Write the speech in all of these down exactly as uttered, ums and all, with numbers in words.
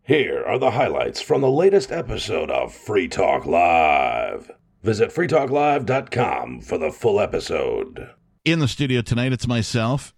Here are the highlights from the latest episode of Free Talk Live. Visit free talk live dot com for the full episode. In the studio tonight, it's myself,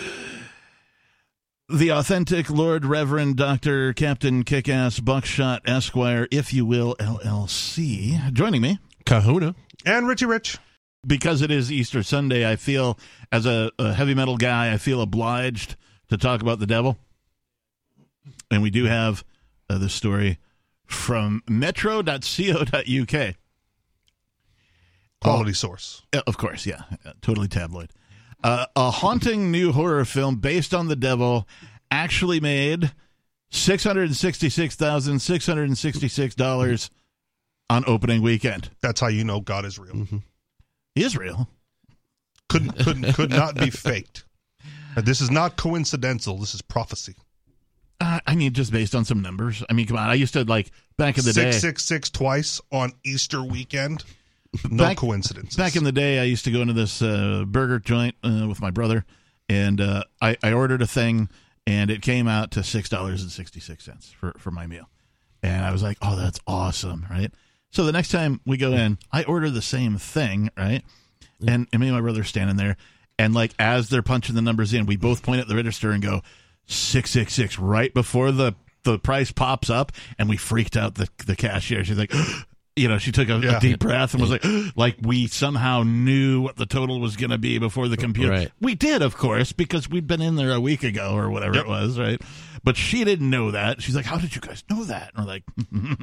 the authentic Lord Reverend Doctor Captain Kickass Buckshot Esquire, if you will, L L C. Joining me, Kahuna. And Richie Rich. Because it is Easter Sunday, I feel, as a, a heavy metal guy, I feel obliged to talk about the devil. And we do have uh, this story from metro dot co dot u k. Quality oh, source. Of course, yeah. Totally tabloid. Uh, a haunting new horror film based on the devil actually made six hundred sixty-six thousand six hundred sixty-six dollars on opening weekend. That's how you know God is real. Mm-hmm. He is real. Couldn't, couldn't, could not be faked. And this is not coincidental. This is prophecy. Uh, I mean, just based on some numbers. I mean, come on. I used to, like, back in the day. six six six twice on Easter weekend. No back, coincidence. Back in the day, I used to go into this uh, burger joint uh, with my brother, and uh, I, I ordered a thing, and it came out to six dollars and sixty-six cents for, for my meal. And I was like, oh, that's awesome, right? So the next time we go in, I order the same thing, right? And, and me and my brother are standing there, and, like, as they're punching the numbers in, we both point at the register and go, six six six, right before the, the price pops up, and we freaked out the, the cashier. She's like... You know, she took a, yeah. a deep breath and was like, like we somehow knew what the total was going to be before the computer. Right. We did, of course, because we'd been in there a week ago or whatever yep. it was, right? But she didn't know that. She's like, how did you guys know that? And we're like,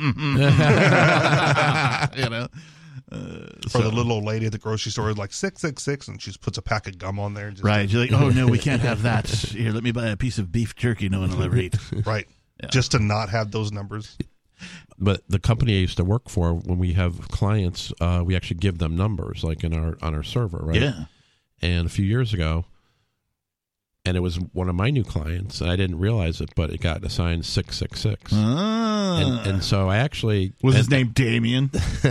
you know. Uh, or so. the little old lady at the grocery store is like six six six, and she just puts a pack of gum on there. And just right. She's like, oh, no, we can't have that. Here, let me buy a piece of beef jerky no one will ever eat. Right. Yeah. Just to not have those numbers. But the company I used to work for, when we have clients, uh, we actually give them numbers, like in our on our server, right? Yeah. And a few years ago, and it was one of my new clients, and I didn't realize it, but it got assigned six six six. Ah. And, and so I actually... Was and, his name Damien?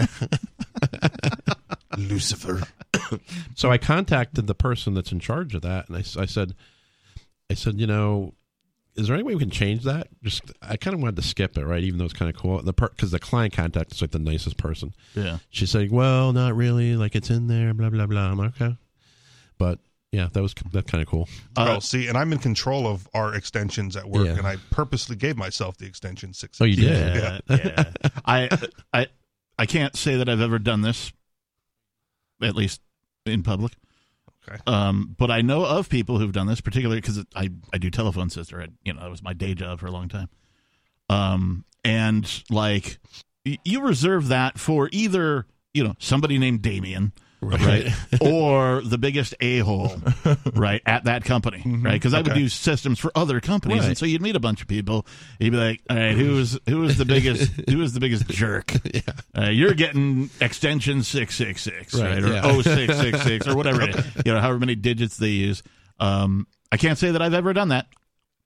Lucifer. So I contacted the person that's in charge of that, and I, I said, I said, you know... Is there any way we can change that? Just, I kind of wanted to skip it, right? Even though it's kind of cool. The because the client contact is like the nicest person. Yeah. She's like, well, not really. Like it's in there, blah blah blah. I'm like, okay. But yeah, that was that kind of cool. Uh, well, see, and I'm in control of our extensions at work, yeah. and I purposely gave myself the extension six. Oh, you did? Yeah. yeah. I I I can't say that I've ever done this, at least in public. Okay. Um, but I know of people who've done this, particularly because I, I do telephone sister. I, you know, that was my day job for a long time. Um, and like y- you reserve that for either, you know, somebody named Damien, right, right? or the biggest a-hole, right, at that company, mm-hmm. right? Because I okay. would do systems for other companies, right. and so you'd meet a bunch of people. You'd be like, all right, who is who is the biggest who is the biggest jerk? yeah. Uh, you're getting extension six six six, right, right or yeah. oh six six six, or whatever it is, you know, however many digits they use. Um, I can't say that I've ever done that.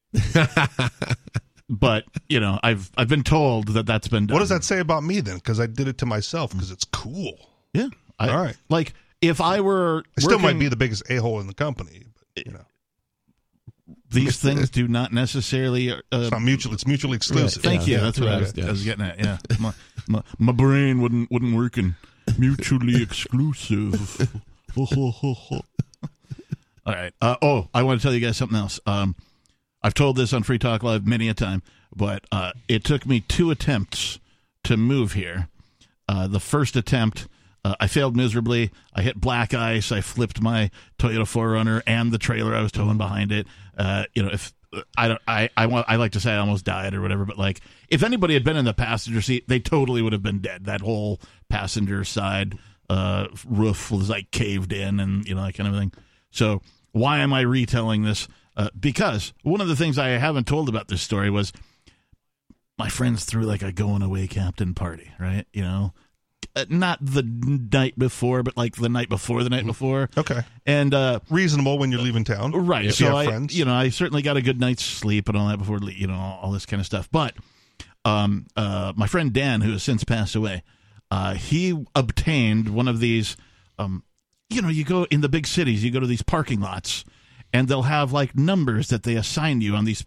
But, you know, I've I've been told that that's been done. What does that say about me, then? Because I did it to myself, because it's cool. Yeah. I, All right. Like, if I were I still working, might be the biggest a-hole in the company, but, you know. These things do not necessarily... Uh, it's not mutual. It's mutually exclusive. Thank yeah, you. yeah, That's what right, I, was, yes. I was getting at, yeah. My, my, my brain wouldn't, wouldn't work in mutually exclusive. All right. Uh, oh, I want to tell you guys something else. Um, I've told this on Free Talk Live many a time, but uh, it took me two attempts to move here. Uh, the first attempt, uh, I failed miserably. I hit black ice. I flipped my Toyota four runner and the trailer I was towing behind it. Uh, you know, if I don't, I, I want, I like to say I almost died or whatever, but like, if anybody had been in the passenger seat, they totally would have been dead. That whole passenger side uh, roof was like caved in, and you know, that kind of thing. So why am I retelling this? Uh, because one of the things I haven't told about this story was my friends threw like a going away captain party, right? You know, uh, not the night before, but like the night before the night before. Okay. And uh, reasonable when you're leaving town. Right. If so you have I, friends. you know, I certainly got a good night's sleep and all that before, you know, all, all this kind of stuff. But um, uh, my friend Dan, who has since passed away, uh, he obtained one of these, um, you know, you go in the big cities, you go to these parking lots, and they'll have like numbers that they assign you on these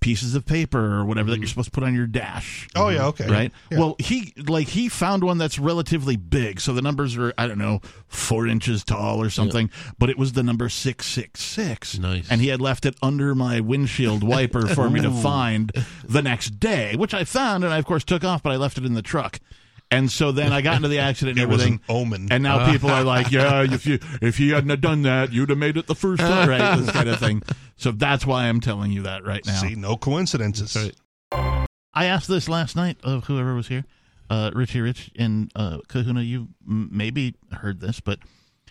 pieces of paper or whatever that you're supposed to put on your dash. Oh yeah, okay. Right. Yeah. Well, he like he found one that's relatively big, so the numbers are I don't know four inches tall or something, but it was the number six six six. Nice. And he had left it under my windshield wiper for me to find the next day, which I found, and I of course took off, but I left it in the truck. And so then I got into the accident and It was everything. an omen. And now people are like, yeah, if you if you hadn't have done that, you'd have made it the first time, right? This kind of thing. So that's why I'm telling you that right now. See, no coincidences. Right. I asked this last night of whoever was here, uh, Richie Rich and uh, Kahuna. You m- maybe heard this, but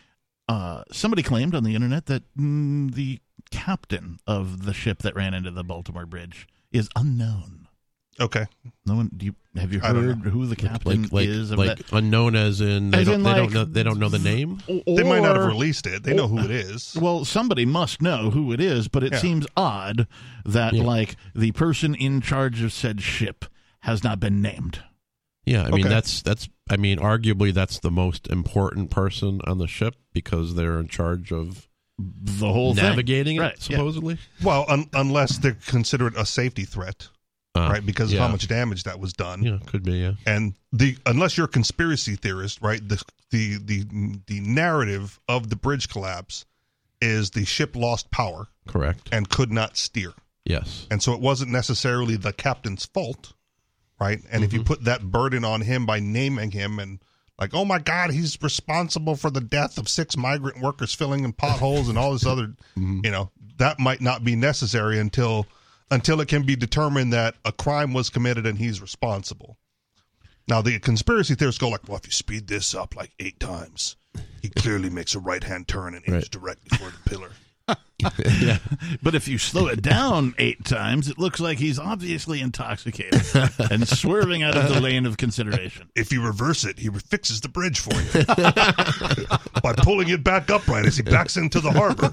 uh, somebody claimed on the internet that mm, the captain of the ship that ran into the Baltimore Bridge is unknown. Okay. No one. Do you have you I don't heard who the captain Like, like, is of like that? unknown as in they, As don't, in, they like- don't know they don't know the name. They might not have Or- released it. They know who it is. Well, somebody must know who it is, but it Yeah. seems odd that Yeah. like the person in charge of said ship has not been named. Yeah, I mean Okay. that's that's I mean arguably that's the most important person on the ship because they're in charge of The whole navigating thing. it Right, yeah. supposedly. Well, un- unless they're considered a safety threat, Uh, right? Because yeah. of how much damage that was done. Yeah, could be. Yeah, And the unless you're a conspiracy theorist, right? The the the the narrative of the bridge collapse is the ship lost power correct. and could not steer, Yes, and so it wasn't necessarily the captain's fault, right? And if you put that burden on him by naming him and like, oh my God, he's responsible for the death of six migrant workers filling in potholes and all this other, you know, that might not be necessary until until it can be determined that a crime was committed and he's responsible. Now, the conspiracy theorists go like, well, if you speed this up like eight times, he clearly makes a right-hand turn and aims Right. directly for the pillar. yeah, But if you slow it down eight times, it looks like he's obviously intoxicated and swerving out of the lane of consideration. If you reverse it, he fixes the bridge for you by pulling it back upright as he backs into the harbor.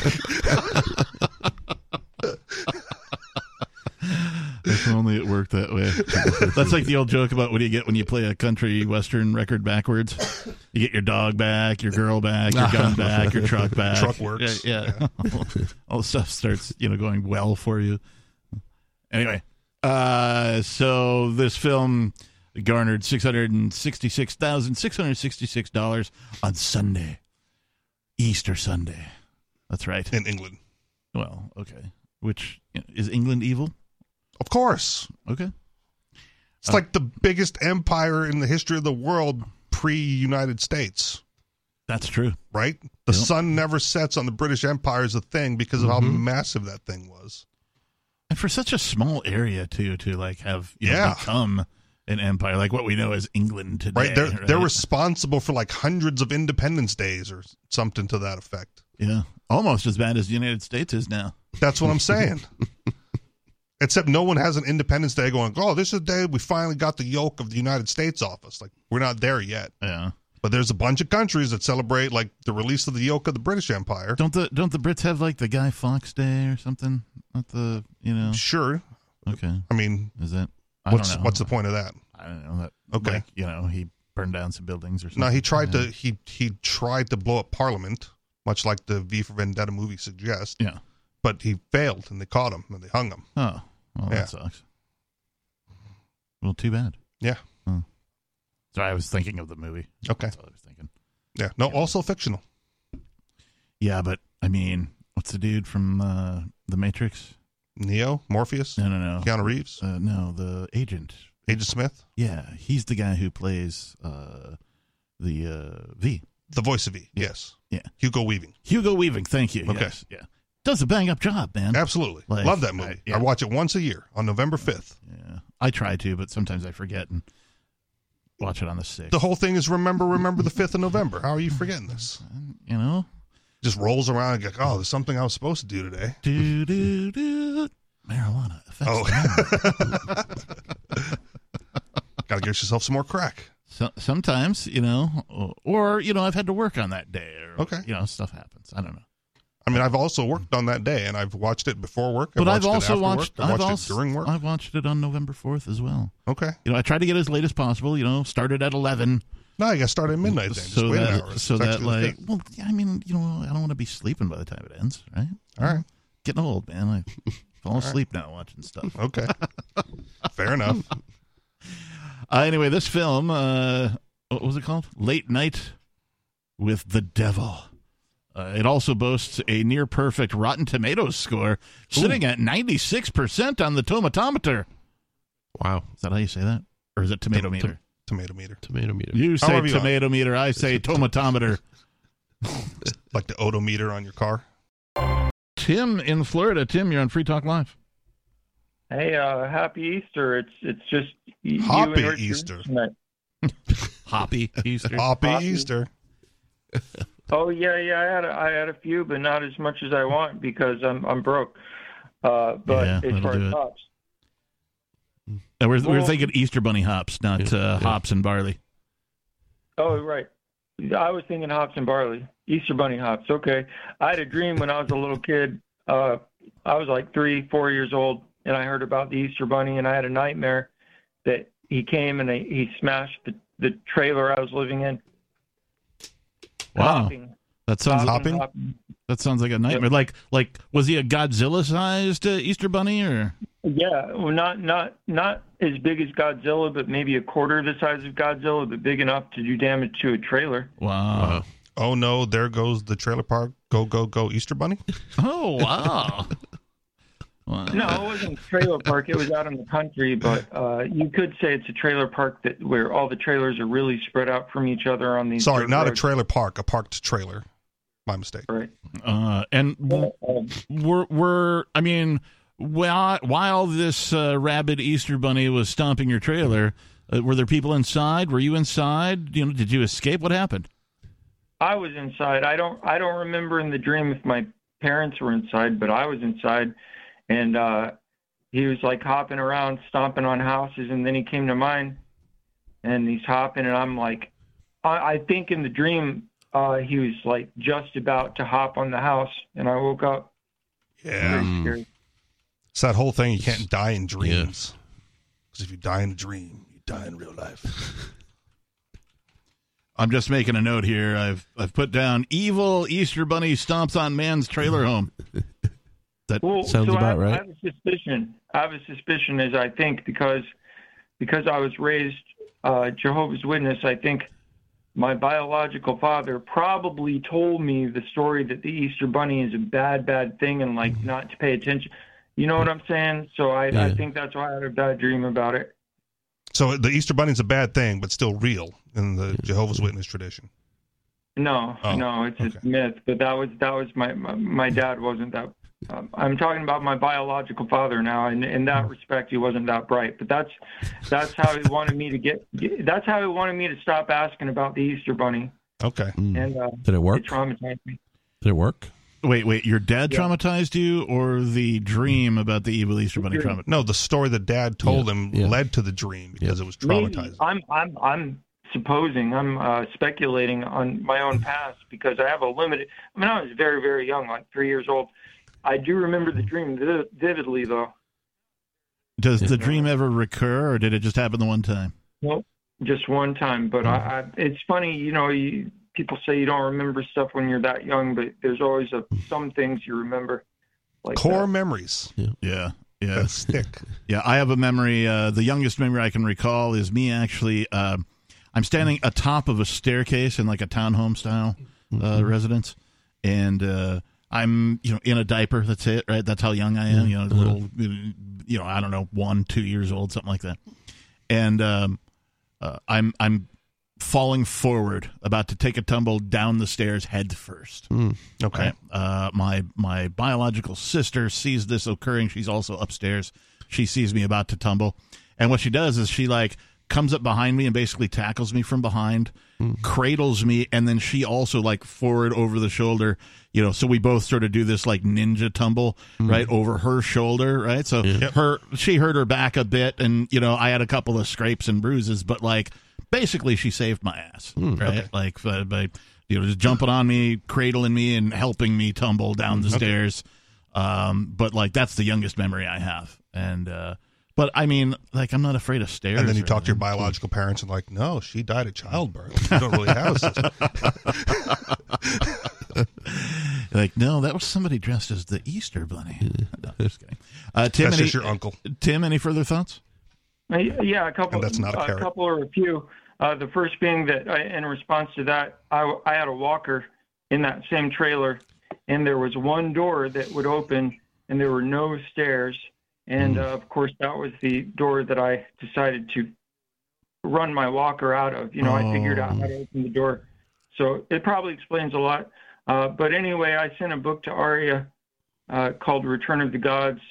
If only it worked that way. That's like the old joke about what do you get when you play a country western record backwards? You get your dog back, your girl back, your gun back, your truck back. Truck works. Yeah. yeah. All the stuff starts, you know, going well for you. Anyway, uh, so this film garnered six hundred sixty-six thousand six hundred sixty-six dollars on Sunday. Easter Sunday. That's right. In England. Well, okay. Which, is England evil? Of course. Okay. It's like the biggest empire in the history of the world pre-United States, That's true. right? The Yep. sun never sets on the British Empire as a thing because of how massive that thing was. And for such a small area, too, to like have you know, Yeah. become an empire, like what we know as England today. Right? They're, right? they're responsible for like hundreds of Independence Days or something to that effect. Yeah. Almost as bad as the United States is now. That's what I'm saying. Except no one has an Independence Day going, oh, this is the day we finally got the yoke of the United States off us. Like, we're not there yet. Yeah. But there's a bunch of countries that celebrate, like, the release of the yoke of the British Empire. Don't the don't the Brits have like the Guy Fawkes Day or something? Not the, you know. Sure. Okay. I mean, Is that? I what's don't know. what's the point of that? I don't know. That, Okay. Like, you know, he burned down some buildings or something. No, he tried Yeah. to he he tried to blow up Parliament, much like the V for Vendetta movie suggests. Yeah. But he failed, and they caught him, and they hung him. Oh. Well, Yeah. that sucks. Well, too bad. Yeah. Sorry, I was thinking of the movie. Okay. That's all I was thinking. Yeah. No, also fictional. Yeah, but I mean, what's the dude from uh, The Matrix? Neo, Morpheus, No, no, no. Keanu Reeves, Uh, no, the agent. Agent Smith, Yeah, he's the guy who plays uh, the uh, V. the voice of E. Yes. Yeah. Hugo Weaving. Hugo Weaving. Thank you. Okay. Yes. Yeah. Does a bang up job, man. Absolutely. Like, Love that movie. I- yeah. I watch it once a year on November fifth. Yeah. I try to, but sometimes I forget and watch it on the sixth. The whole thing is remember, remember the fifth of November. How are you forgetting this? You know? Just rolls around and goes, oh, there's something I was supposed to do today. Do, do, do. Marijuana affects Oh. the memory. Got to get yourself some more crack. So, sometimes, you know, or, or, you know, I've had to work on that day. Or, Okay. You know, stuff happens. I don't know. I mean, I've also worked on that day, and I've watched it before work. But I've watched it also after watched. Work. I've I've watched also, it during work. I've watched it on November fourth as well. Okay. You know, I try to get as late as possible. You know, started at eleven, No, I got started at midnight then. Just so wait an that hour. so It's that actually the like, fifth. well, yeah, I mean, you know, I don't want to be sleeping by the time it ends, right? All right. Getting old, man. I Fall asleep now watching stuff. Okay. Fair enough. Uh, anyway, this film, uh, what was it called? Late Night with the Devil. Uh, it also boasts a near-perfect Rotten Tomatoes score, sitting Ooh. at ninety-six percent on the Tomatometer. Wow. Is that how you say that? Or is it tomato meter? Tomato meter. Tomato meter. You say However tomato you meter, I say tomatometer. Like the odometer on your car. Tim in Florida. Tim, you're on Free Talk Live. Hey, uh, happy Easter. It's it's just you Happy and Easter. Hoppy Easter. Happy Hoppy. Easter. Oh yeah, yeah. I had a, I had a few, but not as much as I want because I'm I'm broke. Uh, but Yeah, as that'll far do as it. hops, Uh, we're, we're Well- thinking Easter Bunny hops, not Yeah, uh, yeah. hops and barley. oh right. I was thinking hops and barley, Easter bunny hops. Okay. I had a dream when I was a little kid. Uh, I was like three, four years old, and I heard about the Easter bunny, and I had a nightmare that he came and he smashed the, the trailer I was living in. Wow. Hopping, That sounds Hopping? hopping. that sounds like a nightmare. Like like was he a Godzilla-sized uh, Easter Bunny or? Yeah, well, not not not as big as Godzilla, but maybe a quarter the size of Godzilla, but big enough to do damage to a trailer. Wow. Oh no, there goes the trailer park. Go, go, go, Easter Bunny. Oh wow. Wow. No, it wasn't a trailer park. It was out in the country, but uh, you could say it's a trailer park that where all the trailers are really spread out from each other on these. Sorry, dirt not a roads. trailer park, a parked trailer. My mistake. Right. Uh, and w- Um, we're we're I mean, while while this uh, rabid Easter Bunny was stomping your trailer, uh, were there people inside? Were you inside? You know, did you escape? What happened? I was inside. I don't. I don't remember in the dream if my parents were inside, but I was inside, and uh, he was like hopping around, stomping on houses, and then he came to mine, and he's hopping, and I'm like, I, I think in the dream uh, he was like just about to hop on the house, and I woke up. Yeah. Very scared. It's that whole thing. You can't die in dreams. Because if you die in a dream, you die in real life. I'm just making a note here. I've I've put down evil Easter Bunny stomps on man's trailer home. That Well, Sounds so I about have, right. I have a suspicion. I have a suspicion, as I think, because because I was raised uh, Jehovah's Witness. I think my biological father probably told me the story that the Easter Bunny is a bad, bad thing, and like not to pay attention. You know what I'm saying? So I, Yeah. I think that's why I had a bad dream about it. So the Easter Bunny's a bad thing, but still real in the Jehovah's Witness tradition. No, Oh, no, it's okay. a myth. But that was that was my my, my dad wasn't that. Um, I'm talking about my biological father now, and in that respect, he wasn't that bright. But that's that's how he wanted me to get. get that's how he wanted me to stop asking about the Easter Bunny, Okay. Mm. and uh, Did it work? it traumatized me. Did it work? wait, wait, your dad Yeah. traumatized you, or the dream about the evil Easter Bunny traumatized? No, the story that Dad told Yeah, him yeah. led to the dream because it was Maybe. traumatizing. I'm I'm I'm supposing. I'm uh, speculating on my own past because I have a limited. I mean, I was very very young, like three years old. I do remember the dream viv- vividly, though. Does the dream ever recur, or did it just happen the one time? Nope, just one time. But I, I, it's funny, you know. You, people say you don't remember stuff when you're that young, but there's always a, some things you remember. Like Core that. memories Yeah, yeah, that stick. yeah. I have a memory. Uh, the youngest memory I can recall is me actually. Uh, I'm standing atop of a staircase in like a townhome style uh, residence, and uh, I'm you know in a diaper. That's it, right? That's how young I am. You know, a little, you know, I don't know, one, two years old, something like that. And um, uh, I'm I'm falling forward, about to take a tumble down the stairs head first. Okay. Right? Uh, my my biological sister sees this occurring. She's also upstairs. She sees me about to tumble, and what she does is she like comes up behind me and basically tackles me from behind, cradles me, and then she also like forward over the shoulder. You know, so we both sort of do this like ninja tumble right over her shoulder, right? So her she hurt her back a bit, and you know I had a couple of scrapes and bruises, but like basically she saved my ass, right? Like uh, by you know just jumping on me, cradling me, and helping me tumble down the stairs. Um, but like that's the youngest memory I have, and uh, but I mean, like I'm not afraid of stairs. And then you or talk to your anything. biological parents and like, no, she died of childbirth. You don't really have a sister. Like, no, that was somebody dressed as the Easter Bunny. No, just kidding. Uh, Tim, That's any, just your uncle. Tim, any further thoughts? Uh, yeah, a couple. And that's not a a carrot. couple or a few. Uh, the first being that, I, in response to that, I, I had a walker in that same trailer, and there was one door that would open, and there were no stairs. And uh, of course, that was the door that I decided to run my walker out of. You know, I figured out how to open the door, so it probably explains a lot. Uh, but anyway, I sent a book to Aria uh, called Return of the Gods.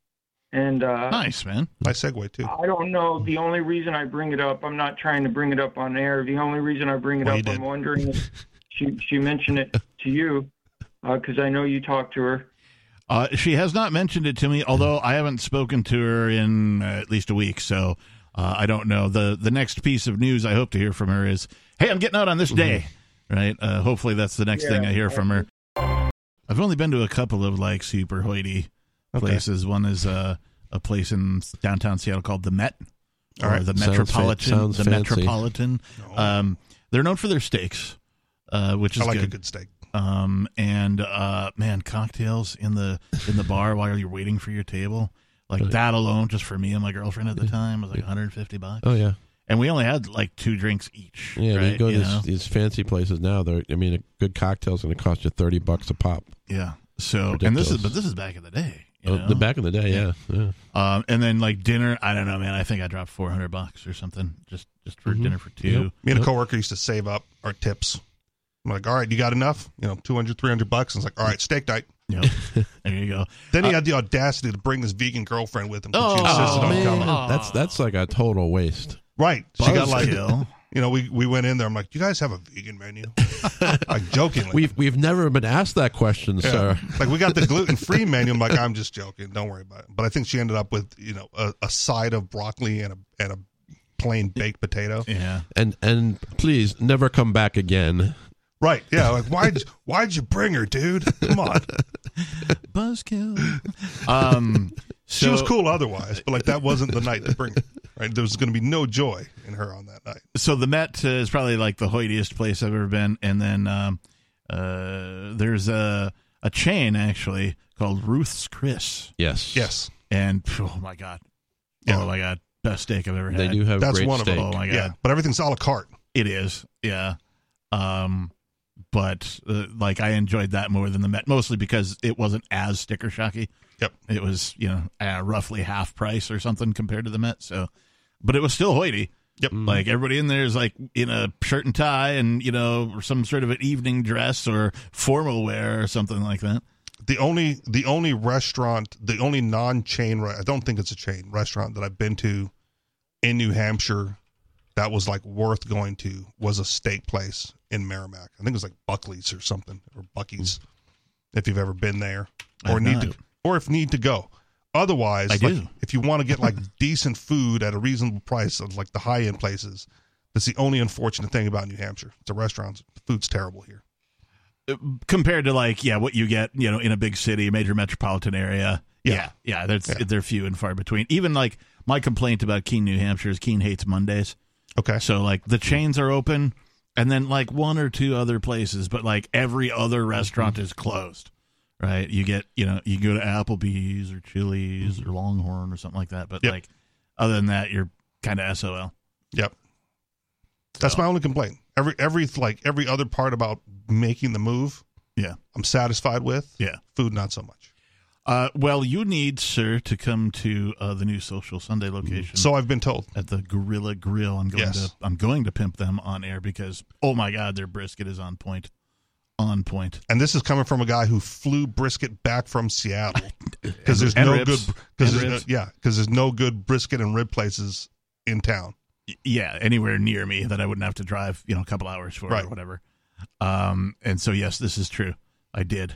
And uh, Nice, man. Nice segue, too. I don't know. The only reason I bring it up, I'm not trying to bring it up on air. The only reason I bring it Well, up, you did. I'm wondering if she, she mentioned it to you, because uh, I know you talked to her. Uh, she has not mentioned it to me, although I haven't spoken to her in uh, at least a week, so uh, I don't know. The The next piece of news I hope to hear from her is, hey, I'm getting out on this day, right? Uh, hopefully that's the next Yeah, thing I hear from her. I've only been to a couple of, like, super hoity places. One is uh, a place in downtown Seattle called the Met, or All right. the Sounds Metropolitan. fa- sounds the fancy. Metropolitan. Um, they're known for their steaks, uh, which is I like good. a good steak. Um, and uh, man, cocktails in the in the bar while you're waiting for your table, like that alone, just for me and my girlfriend at the time, was like one hundred fifty bucks. Oh yeah, And we only had like two drinks each. yeah. I right? mean, you go to You these, know? these fancy places now. They're, I mean, a good cocktail's going to cost you thirty bucks a pop. Yeah. So, and this is Ridiculous. but this is back in the day. You Oh, know? the back in the day, yeah, yeah. Um, and then like dinner, I don't know, man. I think I dropped four hundred bucks or something just just for Mhm. dinner for two. Yep. Me and a Yep. coworker used to save up our tips. I'm like, all right, you got enough? You know, two hundred, three hundred bucks. And it's like, all right, steak night. Yep. There you go. Then he Uh, had the audacity to bring his vegan girlfriend with him. 'cause she Oh, insisted on man, coming. that's that's like a total waste. Right. She got like, Buzzkill. you know, we, we went in there. I'm like, you guys have a vegan menu? Like, jokingly. We've we've never been asked that question, Yeah. sir. Like, we got the gluten-free menu. I'm like, I'm just joking. Don't worry about it. But I think she ended up with, you know, a, a side of broccoli and a and a plain baked potato. Yeah. And and please never come back again. Right. Yeah. Like, why'd, you- why'd you bring her, dude? Come on. Buzzkill. Um, so, She was cool otherwise, but like that wasn't the night to bring her. Right? There was going to be no joy in her on that night. So the Met uh, is probably like the hoitiest place I've ever been, and then um, uh, there's a a chain actually called Ruth's Chris, Yes, Yes. and oh my god, Yeah. oh my god, best steak I've ever had. they do have That's great one of steak. them. Oh my god, Yeah. But everything's a la carte. it is, yeah. Um, but uh, like I enjoyed that more than the Met, mostly because it wasn't as sticker shocky. Yep. It was, you know, uh, roughly half price or something compared to the Met. So, but it was still hoity. Yep. Like everybody in there is like in a shirt and tie and, you know, or some sort of an evening dress or formal wear or something like that. The only the only restaurant, the only non-chain, re- I don't think it's a chain restaurant that I've been to in New Hampshire that was like worth going to was a steak place in Merrimack. I think it was like Buckley's or something, or Bucky's, if you've ever been there or I've need not. to, or if need to go. Otherwise, I like, do. if you want to get like decent food at a reasonable price of like the high end places, that's the only unfortunate thing about New Hampshire. It's the restaurants. The food's terrible here. Compared to like, yeah, what you get, you know, in a big city, a major metropolitan area. Yeah. Yeah. Yeah. There's, Yeah. they're few and far between. Even like my complaint about Keene, New Hampshire is Keene hates Mondays. Okay. So like the chains are open and then like one or two other places, but like every other restaurant is closed, right? You get, you know, you go to Applebee's or Chili's or Longhorn or something like that. But Yep. like other than that, you're kind of S O L. Yep. That's my only complaint. Every every like every other part about making the move, Yeah. I'm satisfied with. Yeah. Food, not so much. Uh, well, you need, sir, to come to uh, the new Social Sunday location. So I've been told. At the Gorilla Grill, I'm going Yes. to I'm going to pimp them on air because oh my god, their brisket is on point, on point. And this is coming from a guy who flew brisket back from Seattle because there's And no ribs. good because And there's no, ribs. yeah because there's no good brisket and rib places in town. Y- Yeah, anywhere near me that I wouldn't have to drive, you know, a couple hours for Right. or whatever. Um, and so yes, this is true. I did.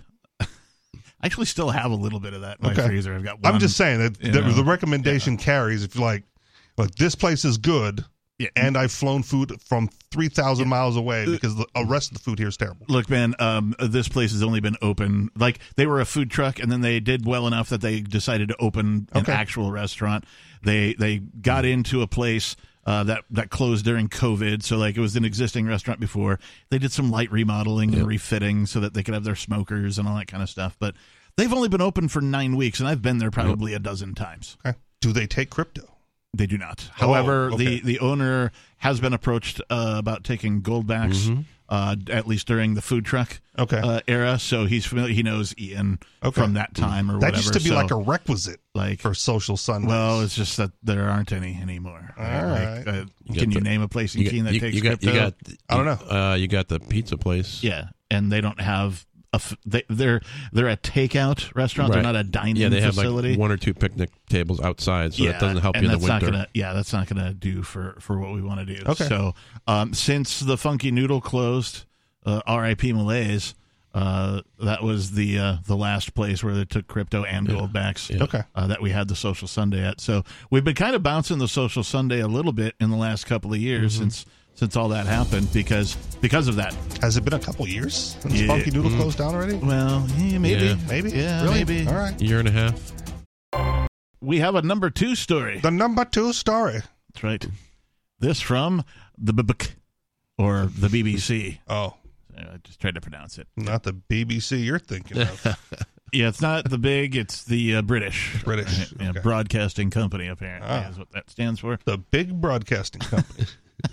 I actually still have a little bit of that in my Okay. freezer. I've got one. I'm just saying that you the, know, the recommendation carries if you're like, look, this place is good, Yeah. And I've flown food from three thousand miles away because the uh, rest of the food here is terrible. Look, man, um, this place has only been open. Like, they were a food truck, and then they did well enough that they decided to open an Okay. actual restaurant. They they got into a place uh, that, that closed during COVID. So, like, it was an existing restaurant before. They did some light remodeling and refitting so that they could have their smokers and all that kind of stuff. But they've only been open for nine weeks, and I've been there probably a dozen times. Okay. Do they take crypto? They do not. However, okay. the, the owner has been approached uh, about taking goldbacks, Mm-hmm. uh, at least during the food truck Okay. uh, era. So he's familiar. He knows Ian Okay. from that time or That whatever. used to be so, like a requisite like for social Sundays. well, it's just that there aren't any anymore. All Like, right. uh, You can got you the- name a place in You Keene got, that you, takes you got, crypto? you got, I don't know. Uh, you got the pizza place. yeah, and they don't have a. F- they, they're they're a takeout restaurant. They're Right. not a dining Yeah, they have facility. like one or two picnic tables outside, so yeah, that doesn't help and you in the that's not winter. Gonna, yeah, that's not going to do for, for what we want to do. Okay. So um, since the Funky Noodle closed, uh, R I P Malays, uh, that was the uh, the last place where they took crypto and goldbacks. Yeah. Okay. Uh, that we had the Social Sunday at. So we've been kind of bouncing the Social Sunday a little bit in the last couple of years Mm-hmm. since since all that happened because because of that. Has it been a couple years since Yeah. Funky Noodle closed down already? Well, yeah, maybe, Yeah. Maybe. yeah, Really? maybe. All right. Year and a half. We have a number two story. The number two story. That's right. This from the B B C or the B B C. Oh, I just tried to pronounce it. not the B B C you're thinking of. Yeah, it's not the big, it's the uh, British. British, Yeah, okay. Broadcasting Company, apparently, Ah. is what that stands for. The big broadcasting company.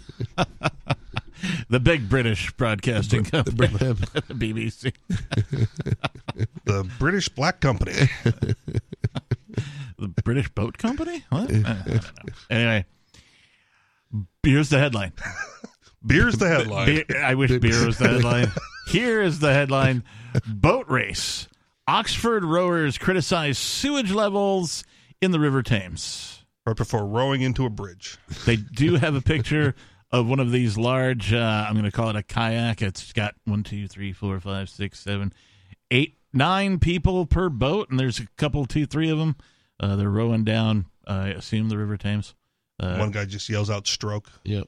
The big British Broadcasting Company, the B B C. The British Black Company. The British Boat Company? What? I don't know. Anyway, here's the headline. Beer's the headline. Beer, I wish beer was the headline. Here is the headline. Boat race. Oxford rowers criticize sewage levels in the River Thames. Right before rowing into a bridge. They do have a picture of one of these large, uh, I'm going to call it a kayak. It's got one, two, three, four, five, six, seven, eight, nine people per boat, and there's a couple, two, three of them. Uh, they're rowing down, uh, I assume, the River Thames. Uh, One guy just yells out stroke. Yep.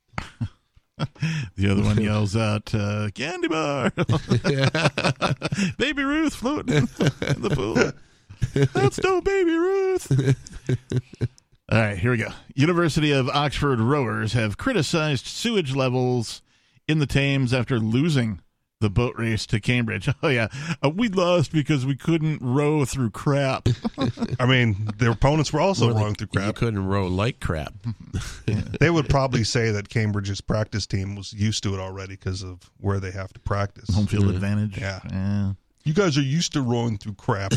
The other one yells out, uh, candy bar. Baby Ruth floating in the pool. That's no Baby Ruth. All right, here we go. University of Oxford rowers have criticized sewage levels in the Thames after losing the boat race to Cambridge. Oh, yeah. Uh, we lost because we couldn't row through crap. I mean, their opponents were also Or they- rowing through You crap. couldn't row like crap. They would probably say that Cambridge's practice team was used to it already because of where they have to practice. Home field advantage. Yeah. yeah. You guys are used to rowing through crap.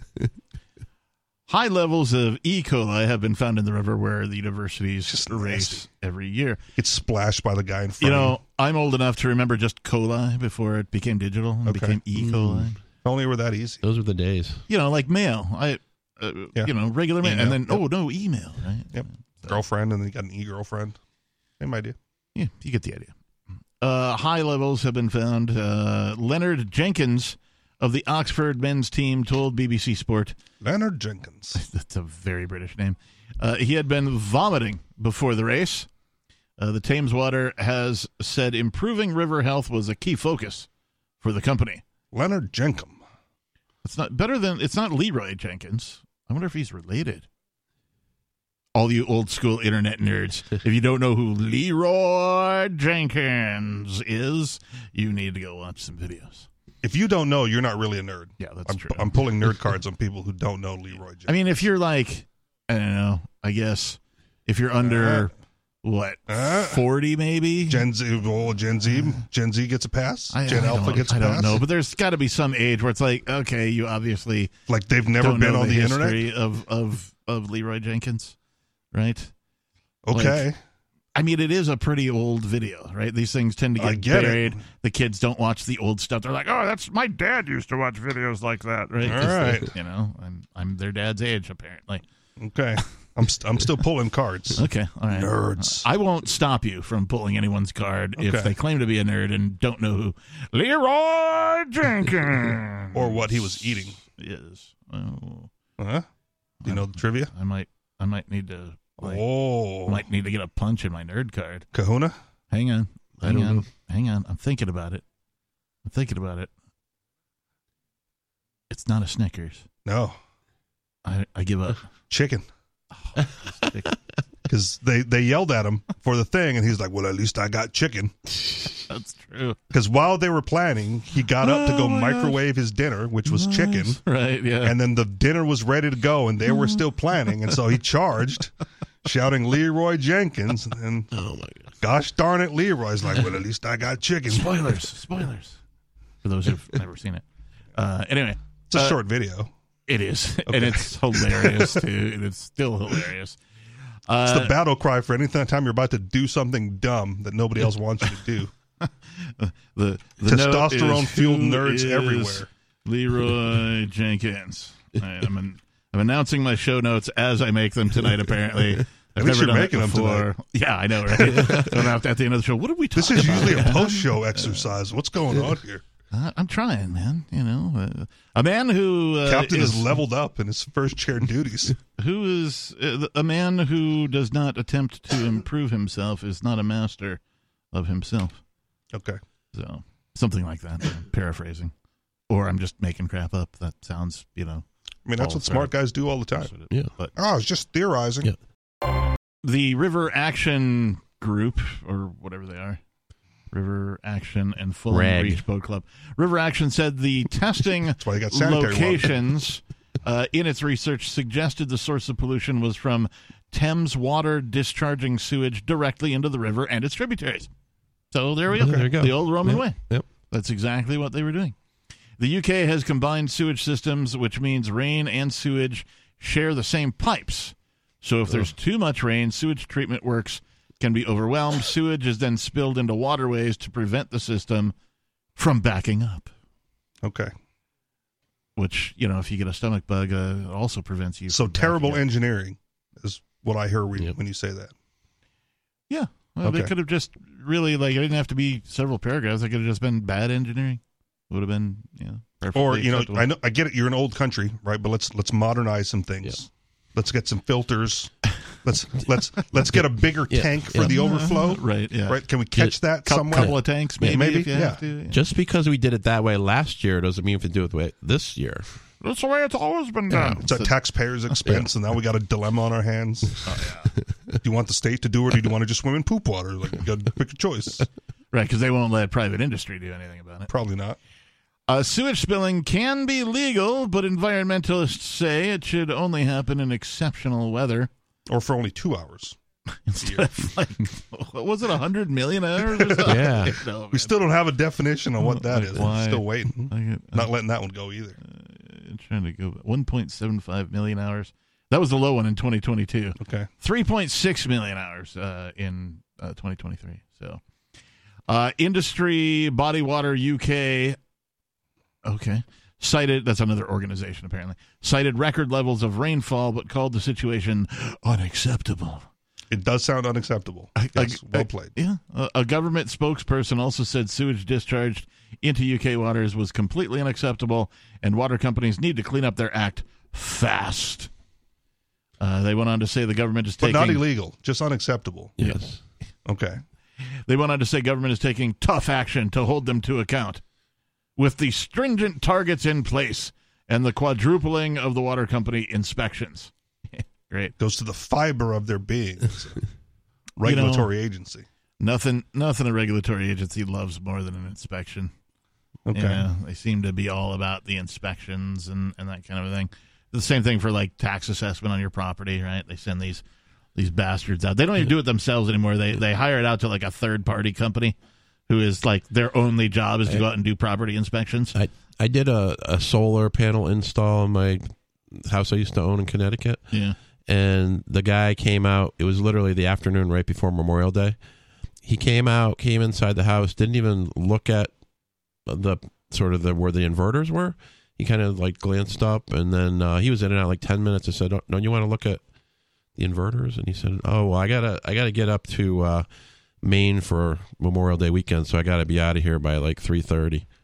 High levels of E. coli have been found in the river where the universities Just race nasty. every year. It's splashed by the guy in front You of know, I'm old enough to remember just coli before it became digital and Okay. became E. coli. If only it were that easy. Those were the days. You know, like mail. I, uh, Yeah. you know, regular mail, Email, and then yep. oh no, email. Right? Yep. Girlfriend, and then you got an e-girlfriend. Same idea. Yeah, you get the idea. Uh, high levels have been found. Uh, Leonard Jenkins of the Oxford men's team told B B C Sport, Leonard Jenkins. that's a very British name, uh, he had been vomiting before the race. Uh, the Thames Water has said improving river health was a key focus for the company. Leonard Jenkum. It's not better than, it's not Leroy Jenkins. I wonder if he's related. All you old school internet nerds, if you don't know who Leroy Jenkins is, you need to go watch some videos. If you don't know, you're not really a nerd. Yeah, that's I'm, true. I'm pulling nerd cards on people who don't know Leroy Jenkins. I mean, if you're like, I don't know, I guess if you're under, what, Uh, forty maybe? Gen Z, well, Gen Z, Gen Z gets a pass. I, Gen I Alpha don't- gets a I pass. don't know, but there's got to be some age where it's like, okay, you obviously Like they've never don't been know on the, the, internet. history of, of, of Leroy Jenkins, right? Okay. I mean, it is a pretty old video, right? These things tend to I get, get it. buried. The kids don't watch the old stuff. They're like, "Oh, that's my dad used to watch videos like that." Right? All 'Cause they- right. you know, I'm I'm their dad's age apparently. Okay. I'm st- I'm still pulling cards. Okay, all right. Nerds. I won't stop you from pulling anyone's card if Okay. they claim to be a nerd and don't know who Leroy Jenkins Or what he was eating. is. Oh, Huh? Do you know the trivia? I might I might need to Like, Oh, might need to get a punch in my nerd card. Kahuna? Hang on. I Hang don't on. know. Hang on. I'm thinking about it. I'm thinking about it. It's not a Snickers. No, I, I give up. chicken. Chicken. Because they, they yelled at him for the thing, and he's like, well, at least I got chicken. That's true. Because while they were planning, he got up to go Oh, my microwave his dinner, which was Nice. chicken. Right, yeah. And then the dinner was ready to go, and they were still planning. And so he charged, shouting Leroy Jenkins. And Oh, my God. gosh darn it, Leroy's like, well, at least I got chicken. Spoilers. Spoilers. For those who've never seen it. Uh, anyway. It's a uh, short video. It is. And it's hilarious, too. And it's still hilarious. It's Uh, the battle cry for any time you're about to do something dumb that nobody else wants you to do. the, the note Testosterone-fueled is, nerds who everywhere. is Leroy Jenkins. I, I'm, an, I'm announcing my show notes as I make them tonight, apparently. I've least never you're done it making them before. tonight. Yeah, I know, right? So now at the end of the show, what did we talk This is about? usually a post-show exercise. What's going on here? Uh, I'm trying, man. You know, uh, a man who uh, Captain is has leveled up in his first chair duties. who is uh, a man who does not attempt to improve himself is not a master of himself. Okay. So something like that. I'm paraphrasing, or I'm just making crap up. That sounds, you know. I mean, that's all what smart fair. guys do all the time. Yeah. But Oh, I was just theorizing. Yeah. the River Action Group, or whatever they are, River Action and Fulham Rag. Beach Boat Club. River Action said the testing That's why you got sanitary water. locations uh, in its research suggested the source of pollution was from Thames Water discharging sewage directly into the river and its tributaries. So there we go. There you go. The old Roman Yep. way. Yep. That's exactly what they were doing. The U K has combined sewage systems, which means rain and sewage share the same pipes. So if there's too much rain, sewage treatment works can be overwhelmed. Sewage is then spilled into waterways to prevent the system from backing up, Okay. which, you know, if you get a stomach bug, uh, it also prevents you So from terrible backing up. engineering is what I hear when, Yep. when you say that. Yeah. Well, they Okay. could have just really, like, it didn't have to be several paragraphs. It could have just been bad engineering. It would have been, you know, perfectly Or, you know, acceptable. I know I get it, you're an old country, right? But let's let's modernize some things. Yeah. Let's get some filters. Let's let's let's get a bigger Yeah. tank for Yeah. the overflow. Right, yeah. Right? Can we catch that Cou- somewhere? couple of tanks, maybe, Maybe, if you yeah. have to. Yeah. Just because we did it that way last year doesn't mean we can do it the way this year. That's the way it's always been done. It's at taxpayers' expense, and now we got a dilemma on our hands. Oh, Do you want the state to do it, or do you want to just swim in poop water? Like, you got to pick a choice. Right, because they won't let private industry do anything about it. Probably not. Uh, sewage spilling can be legal, but environmentalists say it should only happen in exceptional weather. Or for only two hours. Instead of, like, what was it, one hundred million hours or something? Yeah. No, man. We still don't have a definition on what that Like, is. why? Still waiting. I get- Not letting that one go either. I'm trying to go one point seven five million hours. That was the low one in twenty twenty-two. Okay. three point six million hours uh, in uh, twenty twenty-three. So, uh, Industry Body Water U K, okay, cited, that's another organization apparently, cited record levels of rainfall, but called the situation unacceptable. It does sound unacceptable. I- Yes, I- well I- played. Yeah. A, a government spokesperson also said sewage discharged into U K waters was completely unacceptable, and water companies need to clean up their act fast. Uh, they went on to say the government is But taking... not illegal, just unacceptable. Yes. Okay. They went on to say government is taking tough action to hold them to account. With the stringent targets in place and the quadrupling of the water company inspections. Great. Goes to the fiber of their being. It's a regulatory agency. Nothing nothing a regulatory agency loves more than an inspection. Okay. You know, they seem to be all about the inspections and, and that kind of thing. The same thing for like tax assessment on your property, right? They send these these bastards out. They don't even do it themselves anymore. They they hire it out to like a third party company who is like their only job is to go out and do property inspections. I I did a, a solar panel install in my house I used to own in Connecticut. Yeah. And the guy came out. It was literally the afternoon right before Memorial Day. He came out, came inside the house, didn't even look at the sort of the where the inverters were. He kind of like glanced up, and then uh, he was in and out like ten minutes. I said, "Don't, don't you want to look at the inverters?" And he said, "Oh, well, I gotta, I gotta get up to uh, Maine for Memorial Day weekend, so I gotta be out of here by like three thirty."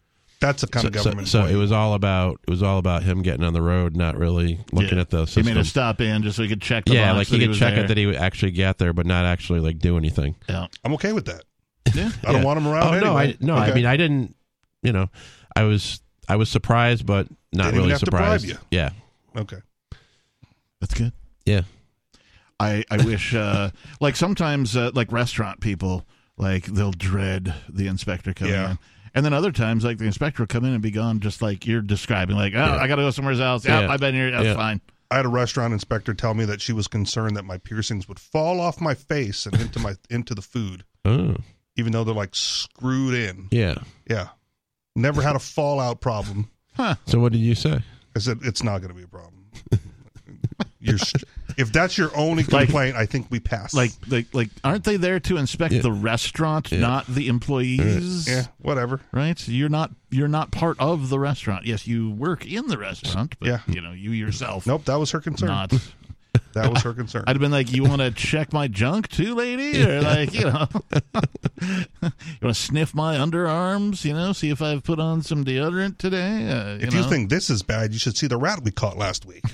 That's the kind So, of government. so, so employee. it was all about it was all about him getting on the road, not really looking Yeah. at the He system. made a stop in just so he could check the yeah, box like that he could was check there. it that he would actually get there, but not actually like do anything. Yeah. I'm okay with that. Yeah. I don't Yeah. want him around. Oh no, anyway. I no, Okay. I mean I didn't. You know, I was I was surprised, but not Didn't even really have to bribe surprised. you. Yeah, Okay. That's good. yeah. I, I wish, uh, like sometimes, uh, like restaurant people, like they'll dread the inspector coming Yeah. in. And then other times, like the inspector will come in and be gone, just like you're describing, like, oh, Yeah. I got to go somewhere else. Yeah, Yeah. I've been here. That's Yeah. fine. I had a restaurant inspector tell me that she was concerned that my piercings would fall off my face and into my into the food, Oh, even though they're like screwed in. yeah. Yeah. Never had a fallout problem. So what did you say? I said it's not going to be a problem. You're, if that's your only Like- complaint, I think we pass. Like, like, like, aren't they there to inspect Yeah. the restaurant, Yeah. not the employees? yeah, whatever. Right? You're not you're not part of the restaurant. Yes, you work in the restaurant, but Yeah. you know, you yourself Nope, that was her concern. not. That was her concern. I'd have been like, you want to check my junk too, lady? Or like, you know, you want to sniff my underarms, you know, see if I've put on some deodorant today? Uh, you if know? you think this is bad, you should see the rat we caught last week.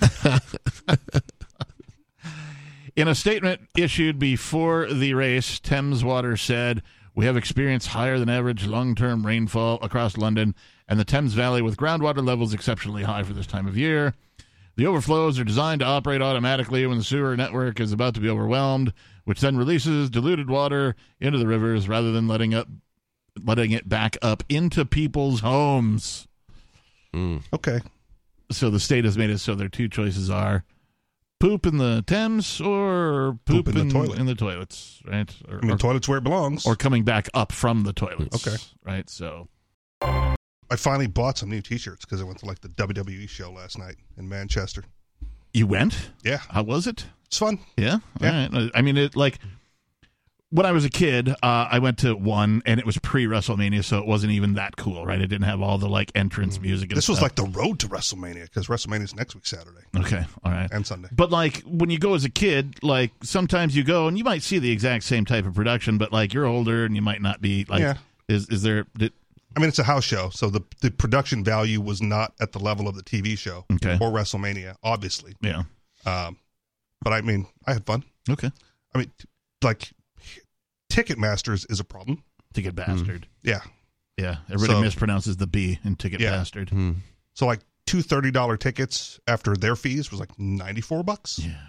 In a statement issued before the race, Thames Water said, we have experienced higher than average long-term rainfall across London and the Thames Valley with groundwater levels exceptionally high for this time of year. The overflows are designed to operate automatically when the sewer network is about to be overwhelmed, which then releases diluted water into the rivers rather than letting up, letting it back up into people's homes. Okay. So the state has made it so their two choices are poop in the Thames or poop, Poop in the toilet. in the toilets, right? Or, I mean, or, toilet's where it belongs. or coming back up from the toilets. Okay. Right. So I finally bought some new T-shirts because I went to like the W W E show last night in Manchester. you went? Yeah, How was it? it's fun. Yeah. Yeah. All right. I mean, it like when I was a kid, uh, I went to one and it was pre WrestleMania, so it wasn't even that cool, right? It didn't have all the like entrance music. And This was stuff. like the road to WrestleMania because WrestleMania's next week Saturday okay. All right. and Sunday. But like when you go as a kid, like sometimes you go and you might see the exact same type of production, but like you're older and you might not be like. Yeah. Is is there? Did, I mean, it's a house show, so the the production value was not at the level of the T V show Okay. or WrestleMania, obviously. yeah. Um, but I mean, I had fun. Okay. I mean, t- like Ticketmasters is a problem. Ticket bastard. Yeah. Yeah. Everybody So- mispronounces the B in ticket Yeah. bastard. Hmm. So like two thirty dollar tickets after their fees was like ninety four bucks. Yeah.